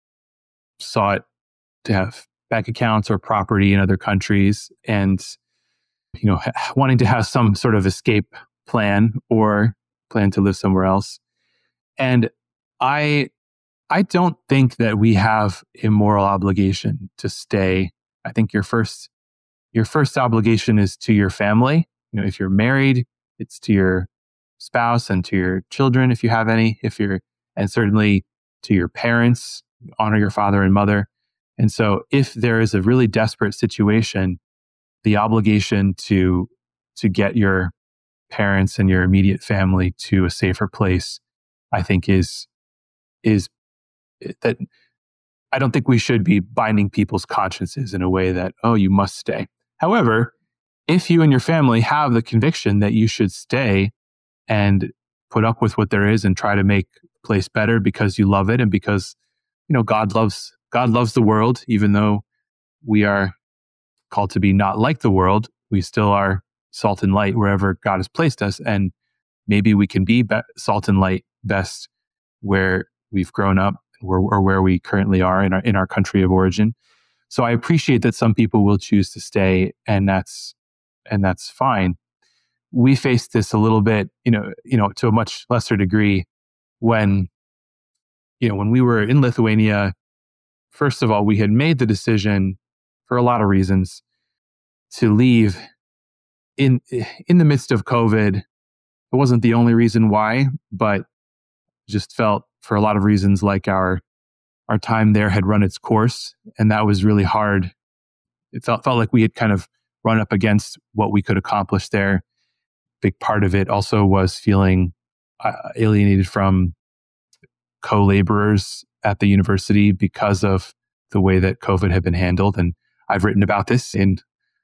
sought to have bank accounts or property in other countries and, you know, ha- wanting to have some sort of escape plan or plan to live somewhere else. And I, I don't think that we have a moral obligation to stay. I think your first Your first obligation is to your family. You know, if you're married, it's to your spouse and to your children, if you have any, if you're, and certainly to your parents, honor your father and mother. And so if there is a really desperate situation, the obligation to, to get your parents and your immediate family to a safer place, I think is, is that I don't think we should be binding people's consciences in a way that, oh, you must stay. However, if you and your family have the conviction that you should stay and put up with what there is and try to make the place better because you love it and because, you know, God loves God loves the world, even though we are called to be not like the world, we still are salt and light wherever God has placed us. And maybe we can be, be salt and light best where we've grown up or, or where we currently are in our in our country of origin. So I appreciate that some people will choose to stay, and that's and that's fine. We faced this a little bit, you know, you know, to a much lesser degree when, you know, when we were in Lithuania. First of all, we had made the decision for a lot of reasons to leave in in the midst of COVID. It wasn't the only reason why, but just felt for a lot of reasons like our our time there had run its course, and that was really hard. It felt felt like we had kind of run up against what we could accomplish there. Big part of it also was feeling uh, alienated from co-laborers at the university because of the way that COVID had been handled. And I've written about this in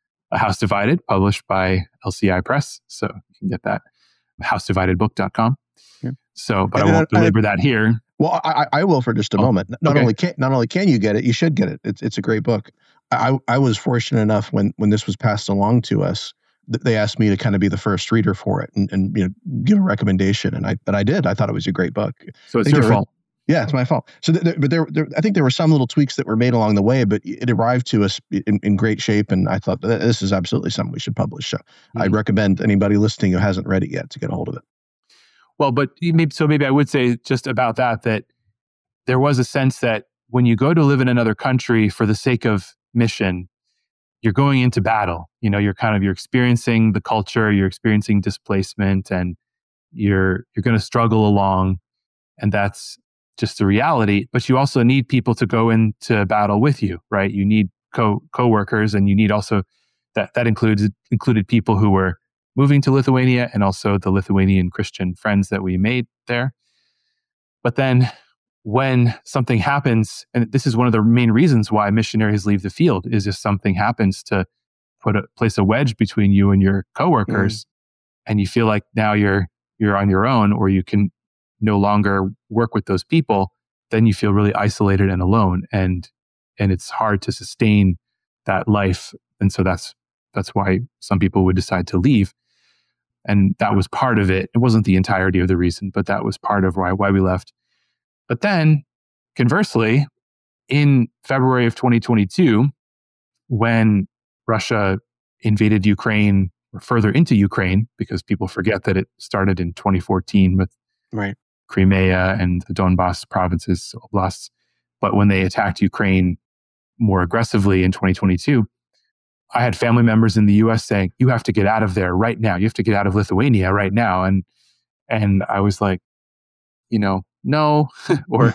A House Divided, published by L C I Press. So you can get that, house divided book dot com. Yeah. So, but and I won't I, belabor I, that here. Well, I, I will for just a oh, moment. Not okay. only can not only can you get it, you should get it. It's it's a great book. I I was fortunate enough when when this was passed along to us, they asked me to kind of be the first reader for it and, and you know give a recommendation, and I but I did. I thought it was a great book. So it's your fault. Yeah, it's my fault. So, th- th- but there, there, I think there were some little tweaks that were made along the way, but it arrived to us in, in great shape, and I thought that this is absolutely something we should publish. So, mm-hmm. I'd recommend anybody listening who hasn't read it yet to get a hold of it. Well, but maybe so. Maybe I would say just about that that there was a sense that when you go to live in another country for the sake of mission, you're going into battle. You know, you're kind of you're experiencing the culture, you're experiencing displacement, and you're you're going to struggle along, and that's just the reality. But you also need people to go into battle with you, right? You need co co-workers, and you need also that that includes included people who were moving to Lithuania and also the Lithuanian Christian friends that we made there. But then when something happens, and this is one of the main reasons why missionaries leave the field, is if something happens to put a place a wedge between you and your coworkers, mm. and you feel like now you're you're on your own, or you can no longer work with those people, then you feel really isolated and alone, and and it's hard to sustain that life. And so that's that's why some people would decide to leave. And that was part of it. It wasn't the entirety of the reason, but that was part of why why we left. But then, conversely, in February of twenty twenty-two, when Russia invaded Ukraine, or further into Ukraine, because people forget that it started in twenty fourteen with right. Crimea and the Donbass provinces, oblasts. But when they attacked Ukraine more aggressively in twenty twenty-two, I had family members in the U S saying, you have to get out of there right now. You have to get out of Lithuania right now. And and I was like, you know, no. or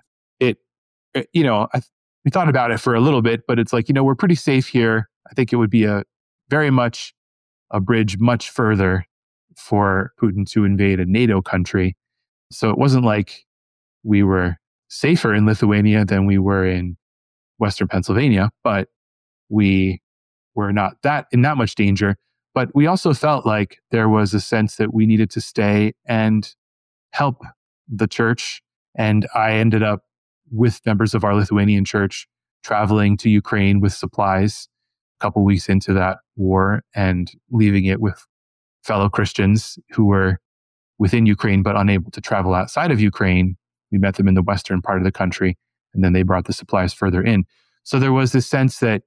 it, it, you know, I, we thought about it for a little bit, but it's like, you know, we're pretty safe here. I think it would be a very much a bridge much further for Putin to invade a NATO country. So it wasn't like we were safer in Lithuania than we were in Western Pennsylvania, but we were not that in that much danger. But we also felt like there was a sense that we needed to stay and help the church. And I ended up with members of our Lithuanian church traveling to Ukraine with supplies a couple weeks into that war and leaving it with fellow Christians who were within Ukraine, but unable to travel outside of Ukraine. We met them in the western part of the country, and then they brought the supplies further in. So there was this sense that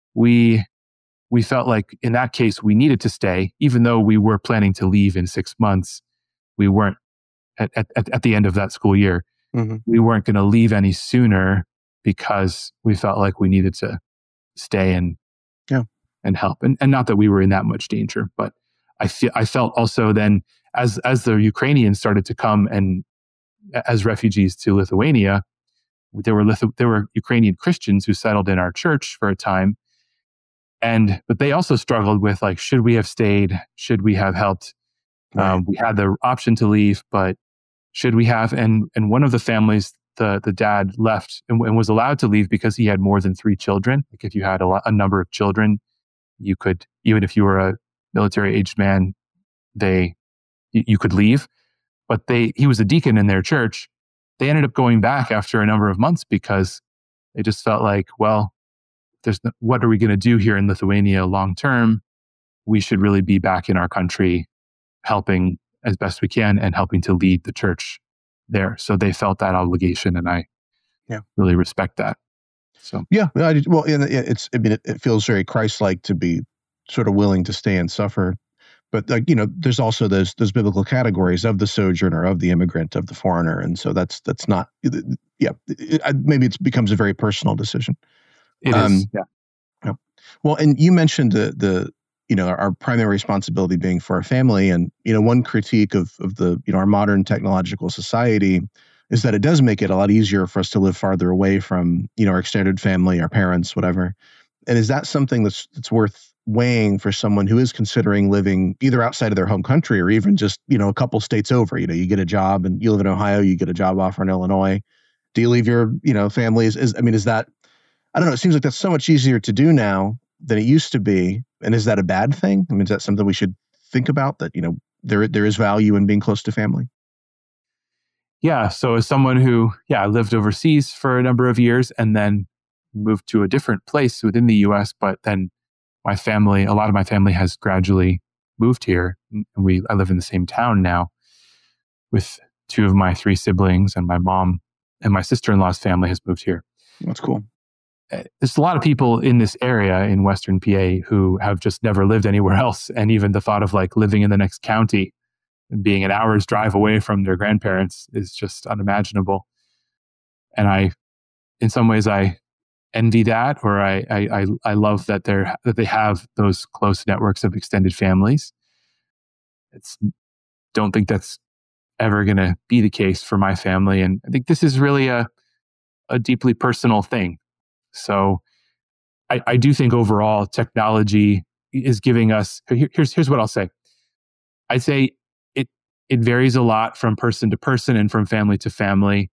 we we felt like in that case, we needed to stay, even though we were planning to leave in six months. We weren't at, at, at the end of that school year. Mm-hmm. We weren't going to leave any sooner because we felt like we needed to stay and yeah. and help. And, and not that we were in that much danger, but I feel I felt also then as as the Ukrainians started to come and as refugees to Lithuania, there were Lithu- there were Ukrainian Christians who settled in our church for a time, and but they also struggled with like, should we have stayed? Should we have helped? Right. Um, we had the option to leave, but should we have? And and one of the families the the dad left and, and was allowed to leave because he had more than three children. Like if you had a, lot, a number of children, you could, even if you were a military aged man, they you, you could leave. But they he was a deacon in their church. They ended up going back after a number of months because they just felt like, well, there's no, what are we going to do here in Lithuania long term? We should really be back in our country, helping as best we can and helping to lead the church there. So they felt that obligation, and I yeah. really respect that. So yeah, I did, well, it's I mean, it, it feels very Christ-like to be sort of willing to stay and suffer. But like you know, there's also those those biblical categories of the sojourner, of the immigrant, of the foreigner, and so that's that's not yeah. It, maybe it becomes a very personal decision. It um, is, yeah. yeah. Well, and you mentioned the the you know our primary responsibility being for our family, and you know one critique of of the you know our modern technological society is that it does make it a lot easier for us to live farther away from you know our extended family, our parents, whatever. And is that something that's that's worth weighing for someone who is considering living either outside of their home country or even just, you know, a couple states over? You know, you get a job and you live in Ohio, you get a job offer in Illinois. Do you leave your, you know, family? Is, is I mean, is that, I don't know, it seems like that's so much easier to do now than it used to be. And is that a bad thing? I mean, is that something we should think about, that, you know, there there is value in being close to family? Yeah. So as someone who, yeah, lived overseas for a number of years and then moved to a different place within the U S, but then my family, a lot of my family has gradually moved here. And we, I live in the same town now with two of my three siblings, and my mom and my sister-in-law's family has moved here. That's cool. There's a lot of people in this area in Western P A who have just never lived anywhere else. And even the thought of like living in the next county and being an hour's drive away from their grandparents is just unimaginable. And I, in some ways, I envy that, or I, I, I love that they're, that they have those close networks of extended families. It's, don't think that's ever going to be the case for my family. And I think this is really a, a deeply personal thing. So I, I do think overall technology is giving us, here, here's, here's what I'll say. I'd say it, it varies a lot from person to person and from family to family.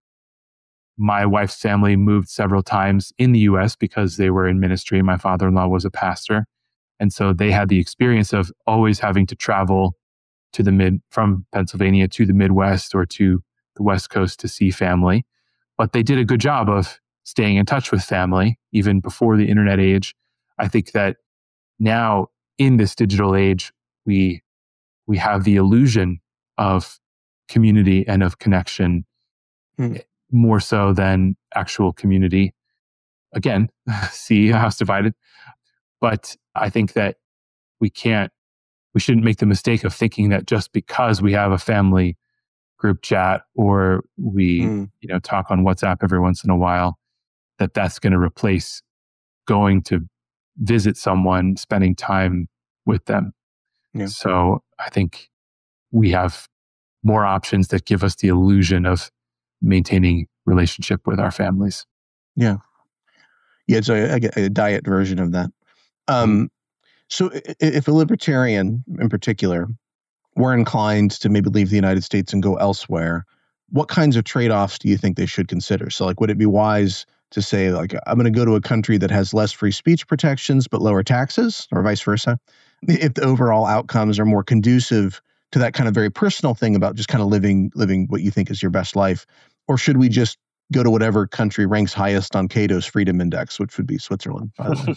My wife's family moved several times in the U S because they were in ministry. My father-in-law was a pastor. And so they had the experience of always having to travel to the mid, from Pennsylvania to the Midwest or to the West Coast to see family. But they did a good job of staying in touch with family, even before the internet age. I think that now in this digital age, we we have the illusion of community and of connection hmm. more so than actual community. Again, see a house divided. But I think that we can't, we shouldn't make the mistake of thinking that just because we have a family group chat or we, mm. you know, talk on WhatsApp every once in a while, that that's going to replace going to visit someone, spending time with them. Yeah. So I think we have more options that give us the illusion of maintaining relationship with our families. Yeah. Yeah, it's a, a, a diet version of that. Um, so if a libertarian in particular were inclined to maybe leave the United States and go elsewhere, what kinds of trade-offs do you think they should consider? So like, would it be wise to say, like, I'm going to go to a country that has less free speech protections but lower taxes, or vice versa, if the overall outcomes are more conducive to that kind of very personal thing about just kind of living living what you think is your best life? Or should we just go to whatever country ranks highest on Cato's Freedom Index, which would be Switzerland, by the way?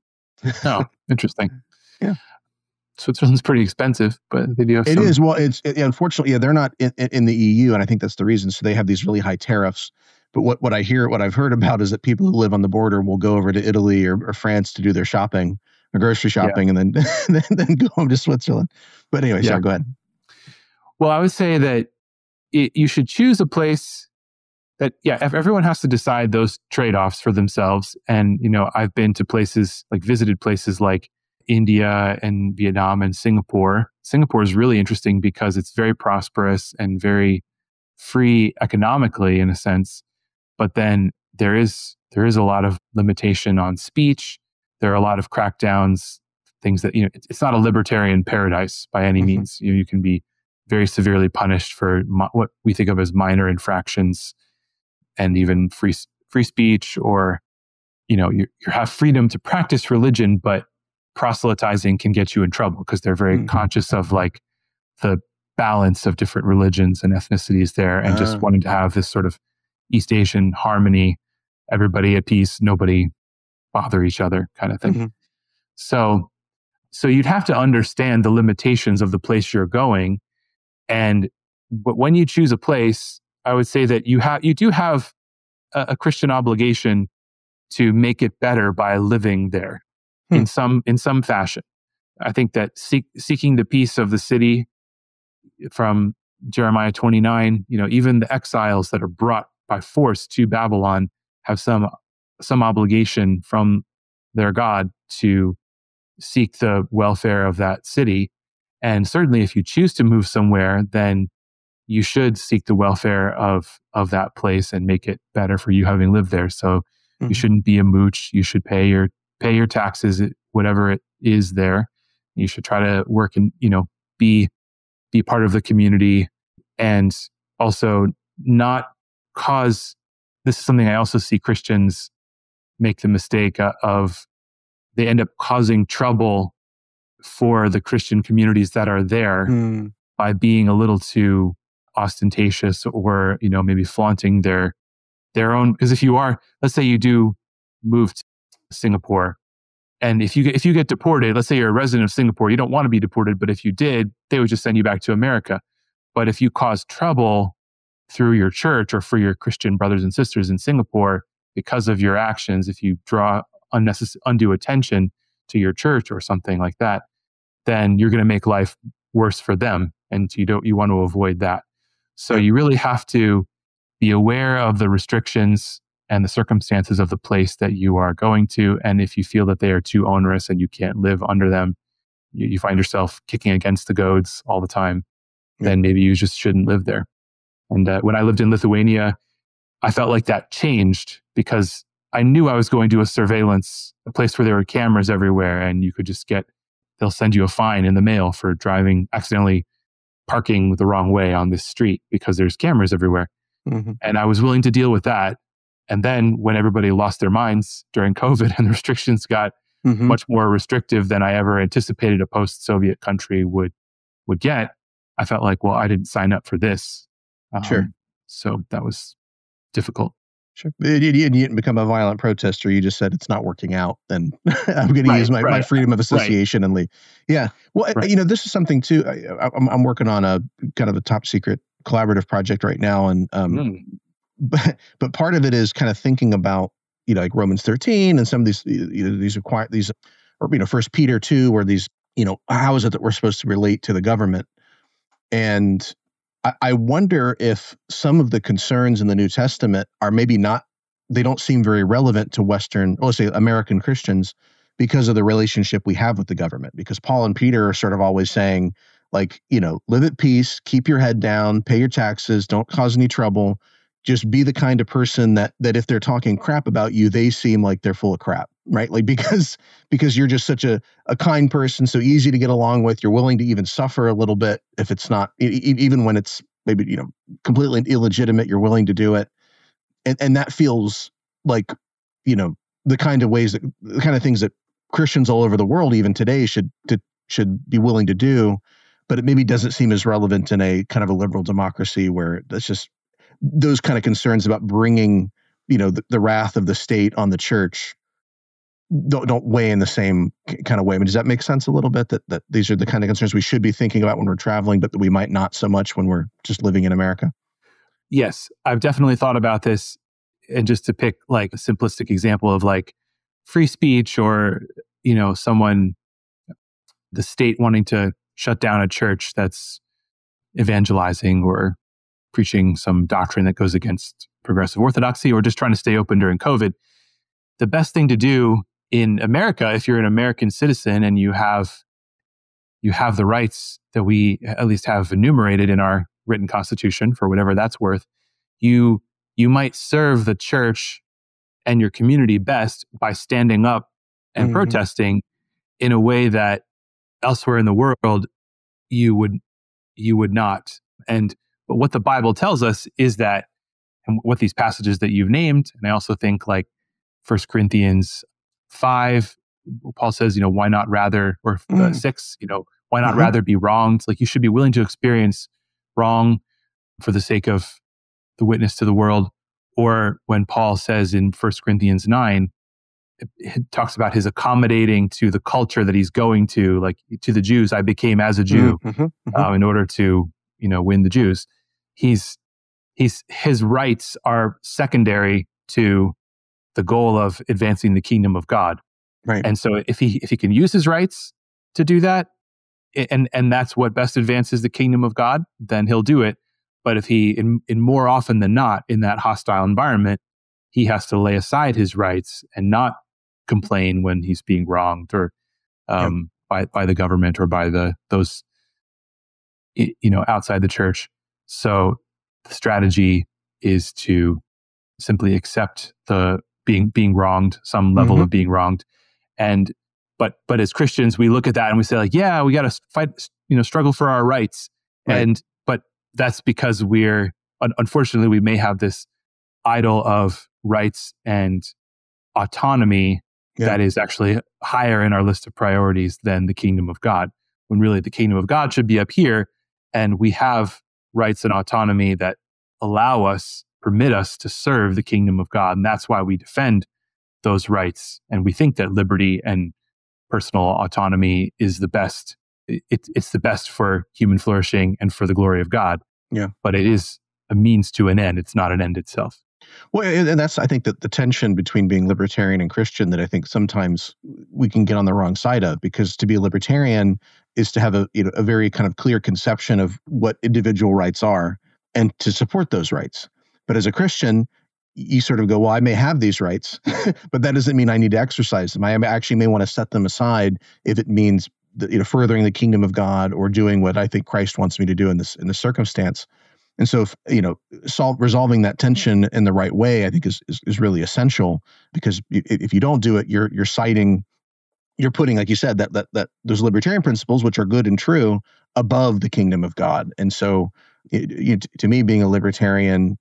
Oh, interesting. Yeah. Switzerland's pretty expensive, but they do have It some... is. Well, it's it, unfortunately, yeah, they're not in, in the E U, and I think that's the reason. So they have these really high tariffs. But what, what I hear, what I've heard about is that people who live on the border will go over to Italy or, or France to do their shopping, or grocery shopping, yeah. and then, then then go home to Switzerland. But anyway, yeah. sorry, go ahead. Well, I would say that it, you should choose a place that, yeah, everyone has to decide those trade-offs for themselves. And, you know, I've been to places, like visited places like India and Vietnam and Singapore. Singapore is really interesting because it's very prosperous and very free economically in a sense. But then there is there is a lot of limitation on speech. There are a lot of crackdowns, things that, you know, it's not a libertarian paradise by any mm-hmm. means. You know, you can be very severely punished for mo- what we think of as minor infractions. and even free free speech, or you know, you, you have freedom to practice religion, but proselytizing can get you in trouble because they're very mm-hmm. conscious of like the balance of different religions and ethnicities there, and uh. just wanting to have this sort of East Asian harmony, everybody at peace, nobody bother each other kind of thing. Mm-hmm. So, so you'd have to understand the limitations of the place you're going. And, but when you choose a place, I would say that you have, you do have a, a Christian obligation to make it better by living there hmm. in some, in some fashion. I think that seek, seeking the peace of the city from Jeremiah twenty-nine, you know, even the exiles that are brought by force to Babylon have some some obligation from their God to seek the welfare of that city. And certainly if you choose to move somewhere, then you should seek the welfare of of that place and make it better for you having lived there. So mm-hmm. you shouldn't be a mooch. You should pay your pay your taxes, whatever it is there. You should try to work and, you know, be be part of the community, and also not cause, this is something I also see Christians make the mistake of, they end up causing trouble for the Christian communities that are there mm. by being a little too ostentatious, or, you know, maybe flaunting their, their own, because if you are, let's say you do move to Singapore, and if you get, if you get deported, let's say you're a resident of Singapore, you don't want to be deported, but if you did, they would just send you back to America. But if you cause trouble through your church or for your Christian brothers and sisters in Singapore because of your actions, if you draw unnecessary, undue attention to your church or something like that, then you're going to make life worse for them, and you don't, you want to avoid that. So you really have to be aware of the restrictions and the circumstances of the place that you are going to. And if you feel that they are too onerous and you can't live under them, you, you find yourself kicking against the goads all the time, yeah. then maybe you just shouldn't live there. And uh, when I lived in Lithuania, I felt like that changed because I knew I was going to a surveillance, a place where there were cameras everywhere, and you could just get, they'll send you a fine in the mail for driving, accidentally parking the wrong way on this street because there's cameras everywhere. Mm-hmm. And I was willing to deal with that. And then when everybody lost their minds during COVID and the restrictions got mm-hmm. much more restrictive than I ever anticipated a post-Soviet country would would get, I felt like, well, I didn't sign up for this. Um, sure. So that was difficult. Sure. You, you didn't become a violent protester. You just said it's not working out, and I'm going right, to use my, right. my freedom of association right. and leave. Yeah. Well, right. you know, this is something too. I, I'm, I'm working on a kind of a top secret collaborative project right now, and um, mm. but but part of it is kind of thinking about, you know, like Romans thirteen and some of these, you know, these require these, or you know, First Peter two, or these, you know, how is it that we're supposed to relate to the government? And I, I wonder if some of the concerns in the New Testament are maybe not, they don't seem very relevant to Western, let's say American Christians, because of the relationship we have with the government. Because Paul and Peter are sort of always saying, like, you know, live at peace, keep your head down, pay your taxes, don't cause any trouble. Just be the kind of person that that if they're talking crap about you, they seem like they're full of crap, right? Like because because you're just such a, a kind person, so easy to get along with. You're willing to even suffer a little bit if it's not, e- even when it's maybe, you know, completely illegitimate, you're willing to do it. And and that feels like, you know, the kind of ways that, the kind of things that Christians all over the world, even today, should to, should be willing to do. But it maybe doesn't seem as relevant in a kind of a liberal democracy where that's just, those kind of concerns about bringing, you know, the, the wrath of the state on the church don't don't weigh in the same kind of way. I mean, does that make sense a little bit, that that these are the kind of concerns we should be thinking about when we're traveling, but that we might not so much when we're just living in America? Yes, I've definitely thought about this. And just to pick like a simplistic example of like free speech, or, you know, someone, the state wanting to shut down a church that's evangelizing or preaching some doctrine that goes against progressive orthodoxy, or just trying to stay open during COVID. The best thing to do in America, if you're an American citizen and you have you have the rights that we at least have enumerated in our written constitution, for whatever that's worth, you you might serve the church and your community best by standing up and mm-hmm. protesting in a way that elsewhere in the world you would you would not. And but what the Bible tells us is that and what these passages that you've named, and I also think like First Corinthians five, Paul says, you know, why not rather, or uh, Mm. six, you know, why not Mhm. rather be wronged? Like you should be willing to experience wrong for the sake of the witness to the world. Or when Paul says in First Corinthians nine, it, it talks about his accommodating to the culture that he's going to, like to the Jews, I became as a Jew Mhm. Mhm. uh, in order to, you know, win the Jews. He's, he's, his rights are secondary to the goal of advancing the kingdom of God. Right. And so if he, if he can use his rights to do that, and, and that's what best advances the kingdom of God, then he'll do it. But if he, in, in more often than not, in that hostile environment, he has to lay aside his rights and not complain when he's being wronged or um, by by the government or by the those you know outside the church. So the strategy is to simply accept the being being wronged, some level Mhm. of being wronged, and but but as Christians, we look at that and we say like, yeah, we got to fight, you know, struggle for our rights, Right. and but that's because we're un- unfortunately we may have this idol of rights and autonomy Yeah. that is actually higher in our list of priorities than the kingdom of God, when really the kingdom of God should be up here, and we have rights and autonomy that allow us, permit us to serve the kingdom of God, and that's why we defend those rights, and we think that liberty and personal autonomy is the best. It, it's the best for human flourishing and for the glory of God. Yeah. But it is a means to an end. It's not an end itself. Well, and and that's, I think, that the tension between being libertarian and Christian that I think sometimes we can get on the wrong side of, because to be a libertarian is to have a, you know, a very kind of clear conception of what individual rights are and to support those rights. But as a Christian, you sort of go, well, I may have these rights, but that doesn't mean I need to exercise them. I actually may want to set them aside if it means that, you know, furthering the kingdom of God or doing what I think Christ wants me to do in this in this circumstance. And so, if, you know, solve, resolving that tension in the right way, I think is, is is really essential, because if you don't do it, you're you're citing, you're putting, like you said, that that that those libertarian principles, which are good and true, above the kingdom of God. And so, it, you, to me, being a libertarian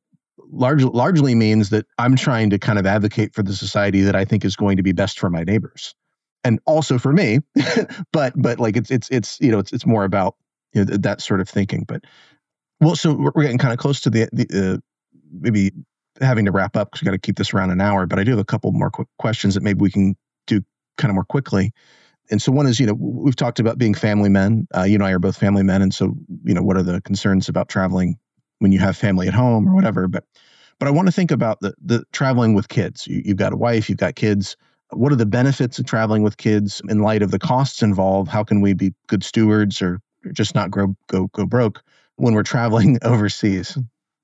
largely largely means that I'm trying to kind of advocate for the society that I think is going to be best for my neighbors, and also for me. but but like it's it's it's you know it's it's more about, you know, that sort of thinking. But well, so we're we're getting kind of close to the, the uh, maybe having to wrap up because we got to keep this around an hour. But I do have a couple more quick questions that maybe we can do kind of more quickly. And so one is, you know, we've talked about being family men. Uh, you and I are both family men, and so, you know, what are the concerns about traveling when you have family at home or whatever? But but I want to think about the the traveling with kids. You, you've got a wife, you've got kids. What are the benefits of traveling with kids in light of the costs involved? How can we be good stewards or just not grow, go go broke when we're traveling overseas?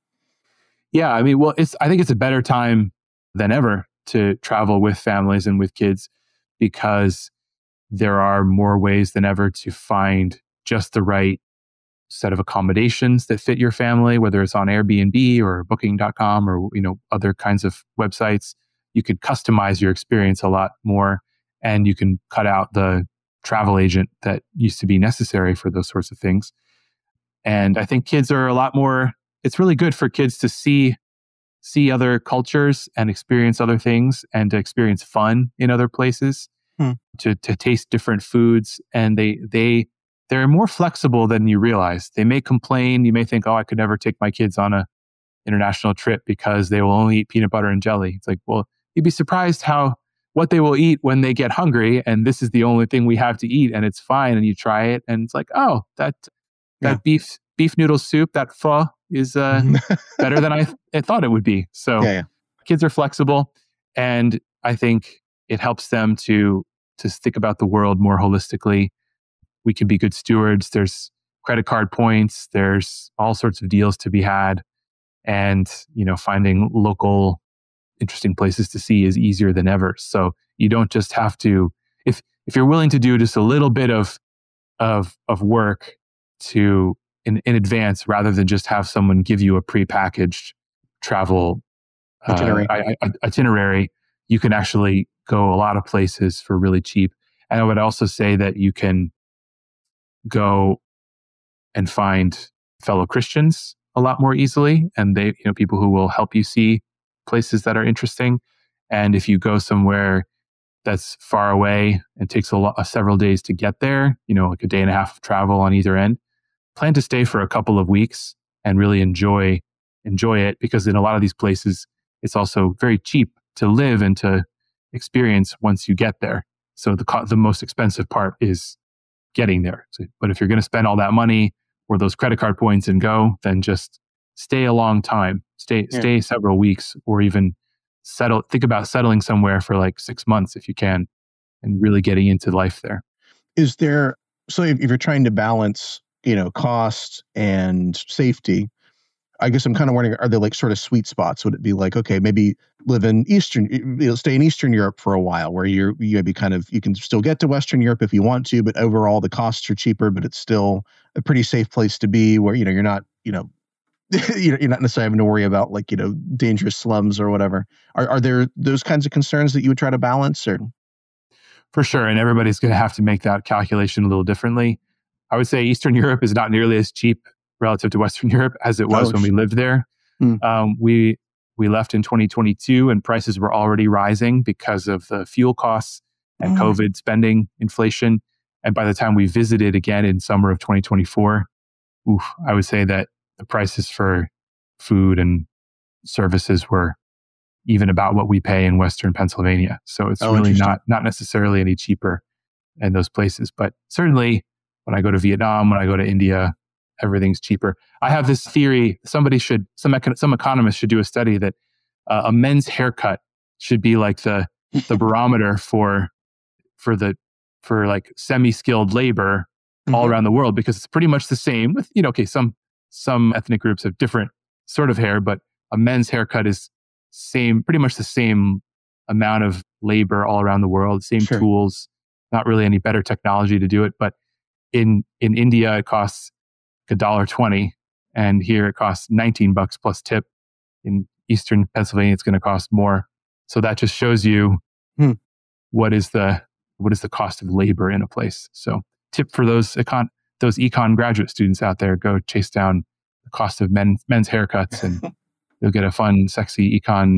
Yeah, I mean, well, it's I think it's a better time than ever to travel with families and with kids, because there are more ways than ever to find just the right set of accommodations that fit your family, whether it's on Airbnb or booking dot com or, you know, other kinds of websites. You could customize your experience a lot more, and you can cut out the travel agent that used to be necessary for those sorts of things. And I think kids are a lot more, it's really good for kids to see see other cultures and experience other things, and to experience fun in other places, Hmm. to to taste different foods. And they they they're more flexible than you realize. They may complain. You may think, oh, I could never take my kids on a international trip because they will only eat peanut butter and jelly. It's like, well, you'd be surprised how what they will eat when they get hungry, and this is the only thing we have to eat, and it's fine. And you try it, and it's like, oh, that that Yeah. beef beef noodle soup, that pho is uh, better than I, th- I thought it would be. So Yeah, yeah. kids are flexible, and I think it helps them to to think about the world more holistically. We can be good stewards. There's credit card points. There's all sorts of deals to be had, and, you know, finding local interesting places to see is easier than ever. So you don't just have to, if if you're willing to do just a little bit of of of work to in, in advance, rather than just have someone give you a prepackaged travel uh, Itinerary. I, I, itinerary, you can actually go a lot of places for really cheap. And I would also say that you can go and find fellow Christians a lot more easily, and they, you know, people who will help you see places that are interesting. And if you go somewhere that's far away and takes a lot, uh, several days to get there, you know, like a day and a half of travel on either end, plan to stay for a couple of weeks and really enjoy enjoy it, because in a lot of these places, it's also very cheap to live and to experience once you get there. So the co- the most expensive part is getting there. So, but if you're going to spend all that money or those credit card points and go, then just stay a long time, stay yeah. stay several weeks, or even settle. Think about settling somewhere for like six months if you can, and really getting into life there. Is there, so if, if you're trying to balance, you know, cost and safety, I guess I'm kind of wondering, are there like sort of sweet spots? Would it be like, okay, maybe live in Eastern, you know, stay in Eastern Europe for a while, where you're, you maybe kind of, you can still get to Western Europe if you want to, but overall the costs are cheaper, but it's still a pretty safe place to be, where, you know, you're not, you know, you're not necessarily having to worry about like, you know, dangerous slums or whatever. Are are there those kinds of concerns that you would try to balance? Or? For sure. And everybody's going to have to make that calculation a little differently. I would say Eastern Europe is not nearly as cheap relative to Western Europe as it was oh, when we lived there. Hmm. Um, we we left in twenty twenty-two and prices were already rising because of the fuel costs and oh. COVID spending inflation. And by the time we visited again in summer of twenty twenty-four, oof, I would say that the prices for food and services were even about what we pay in Western Pennsylvania. So it's oh, really not not necessarily any cheaper in those places. But certainly when I go to Vietnam, when I go to India, everything's cheaper. I have this theory, somebody should, some econ- some economists should do a study that uh, a men's haircut should be like the the barometer for for the for like semi-skilled labor mm-hmm. all around the world, because it's pretty much the same with, you know, okay, some some ethnic groups have different sort of hair, but a men's haircut is same, pretty much the same amount of labor all around the world, same sure. tools, not really any better technology to do it. But in in India, it costs a dollar twenty, and here it costs nineteen bucks plus tip. In Eastern Pennsylvania, it's going to cost more. So that just shows you hmm. what is the what is the cost of labor in a place. So tip for those econ those econ graduate students out there: go chase down the cost of men men's haircuts, and you'll get a fun, sexy econ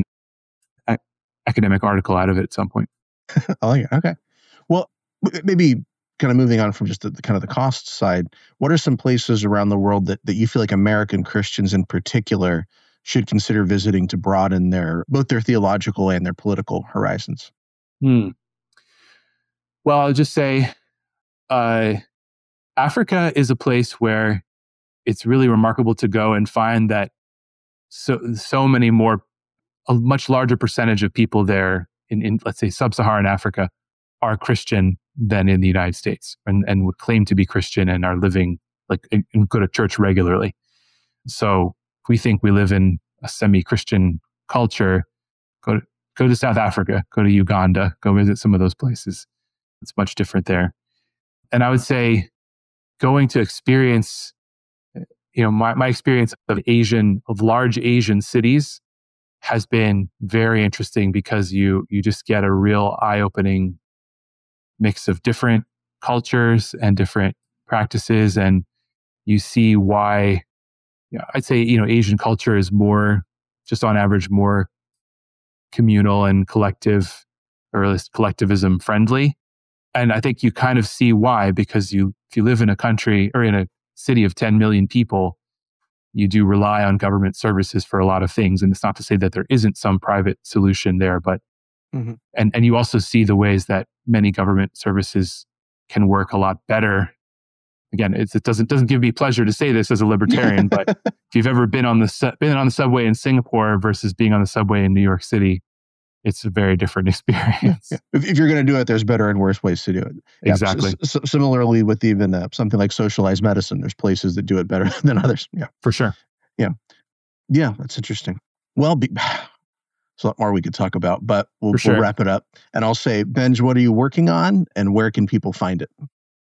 a- academic article out of it at some point. I like it. Okay, well, maybe. Kind of moving on from just the, the kind of the cost side, what are some places around the world that, that you feel like American Christians in particular should consider visiting to broaden their both their theological and their political horizons? Hmm. Well, I'll just say uh, Africa is a place where it's really remarkable to go and find that so so many more, a much larger percentage of people there in, in let's say, sub-Saharan Africa are Christian than in the United States, and, and would claim to be Christian and are living like and go to church regularly. So if we think we live in a semi-Christian culture, go to, go to South Africa, go to Uganda, go visit some of those places. It's much different there. And I would say going to experience, you know, my, my experience of Asian, of large Asian cities has been very interesting, because you you just get a real eye-opening mix of different cultures and different practices, and you see why, you know, I'd say, you know, Asian culture is more, just on average, more communal and collective, or at least collectivism friendly. And I think you kind of see why, because you, if you live in a country or in a city of ten million people, you do rely on government services for a lot of things. And it's not to say that there isn't some private solution there, but Mm-hmm. And and you also see the ways that many government services can work a lot better. Again, it's, it doesn't doesn't give me pleasure to say this as a libertarian, but if you've ever been on the su- been on the subway in Singapore versus being on the subway in New York City, it's a very different experience. Yeah. If, if you're going to do it, there's better and worse ways to do it. Yeah. Exactly. S- s- similarly, with even uh, something like socialized medicine, there's places that do it better than others. Yeah, for sure. Yeah, yeah, that's interesting. Well. Be- There's a lot more we could talk about, but we'll, sure. we'll wrap it up. And I'll say, Benj, what are you working on, and where can people find it?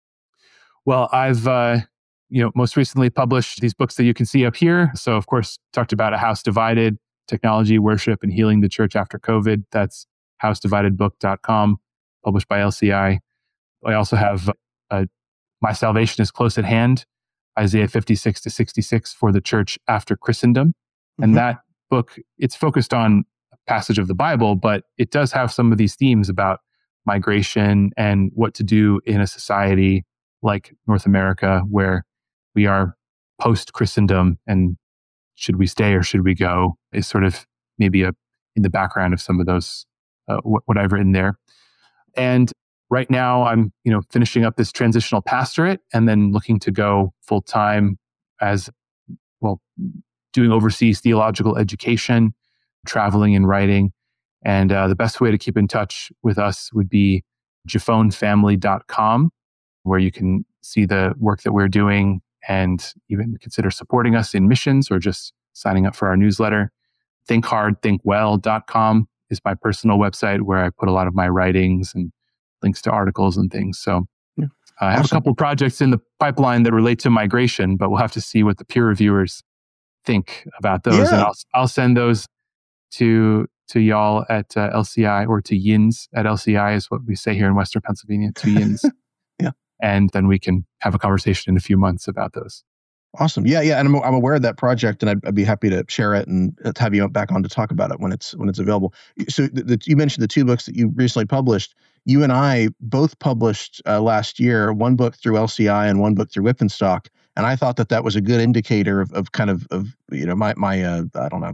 Well, I've uh, you know most recently published these books that you can see up here. So, of course, talked about A House Divided: Technology, Worship, and Healing the Church After COVID. That's house divided book dot com, published by L C I. I also have uh, My Salvation is Close at Hand. Isaiah fifty-six to sixty-six for the church after Christendom. Mm-hmm. And that book, it's focused on a passage of the Bible, but it does have some of these themes about migration and what to do in a society like North America, where we are post-Christendom, and should we stay or should we go, is sort of maybe a in the background of some of those, uh, what, what I've written there. And right now I'm, you know, finishing up this transitional pastorate and then looking to go full time as, well, doing overseas theological education, traveling and writing. And uh, the best way to keep in touch with us would be japhone family dot com, where you can see the work that we're doing and even consider supporting us in missions or just signing up for our newsletter. think hard think well dot com is my personal website where I put a lot of my writings and links to articles and things. So yeah. uh, I have awesome. a couple projects in the pipeline that relate to migration, but we'll have to see what the peer reviewers think about those. Yeah. And I'll, I'll send those to to y'all at uh, L C I, or to yins at L C I is what we say here in Western Pennsylvania, to yins. Yeah. And then we can have a conversation in a few months about those. Awesome. Yeah, yeah. And I'm, I'm aware of that project, and I'd, I'd be happy to share it and have you back on to talk about it when it's when it's available. So the, the, you mentioned the two books that you recently published. You and I both published uh, last year, one book through L C I and one book through Wippenstock. And I thought that that was a good indicator of, of kind of, of, you know, my, my uh, I don't know,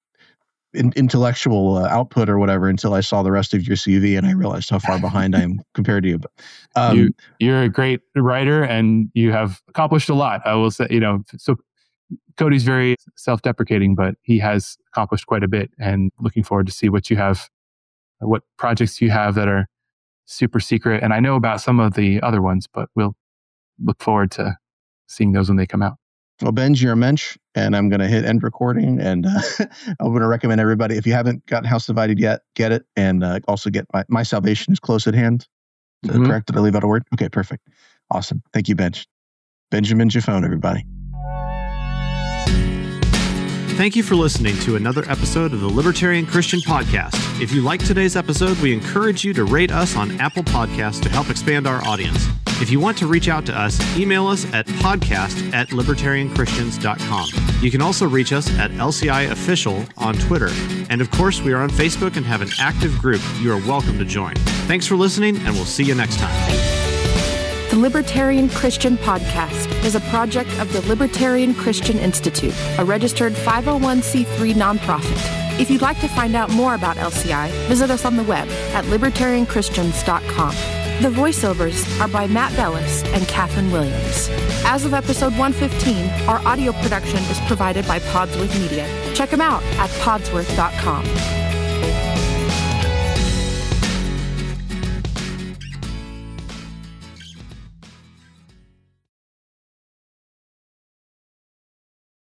in, intellectual uh, output or whatever, until I saw the rest of your C V and I realized how far behind I am compared to you. But um, you, you're a great writer and you have accomplished a lot. I will say, you know, so Cody's very self-deprecating, but he has accomplished quite a bit, and looking forward to see what you have, what projects you have that are super secret. And I know about some of the other ones, but we'll look forward to seeing those when they come out. Well, Benj, you're a mensch, and I'm going to hit end recording. And uh, I'm going to recommend everybody, if you haven't gotten House Divided yet, get it. And uh, also get my, my Salvation is Close at Hand. Mm-hmm. Correct? Did I leave out a word? Okay, perfect. Awesome. Thank you, Benj. Benjamin Japhone, everybody. Thank you for listening to another episode of the Libertarian Christian Podcast. If you liked today's episode, we encourage you to rate us on Apple Podcasts to help expand our audience. If you want to reach out to us, email us at podcast at libertarian christians dot com. You can also reach us at L C I Official on Twitter. And of course, we are on Facebook and have an active group you are welcome to join. Thanks for listening, and we'll see you next time. The Libertarian Christian Podcast is a project of the Libertarian Christian Institute, a registered five oh one c three nonprofit. If you'd like to find out more about L C I, visit us on the web at libertarian christians dot com. The voiceovers are by Matt Bellis and Catherine Williams. As of episode one fifteen, our audio production is provided by Podsworth Media. Check them out at podsworth dot com.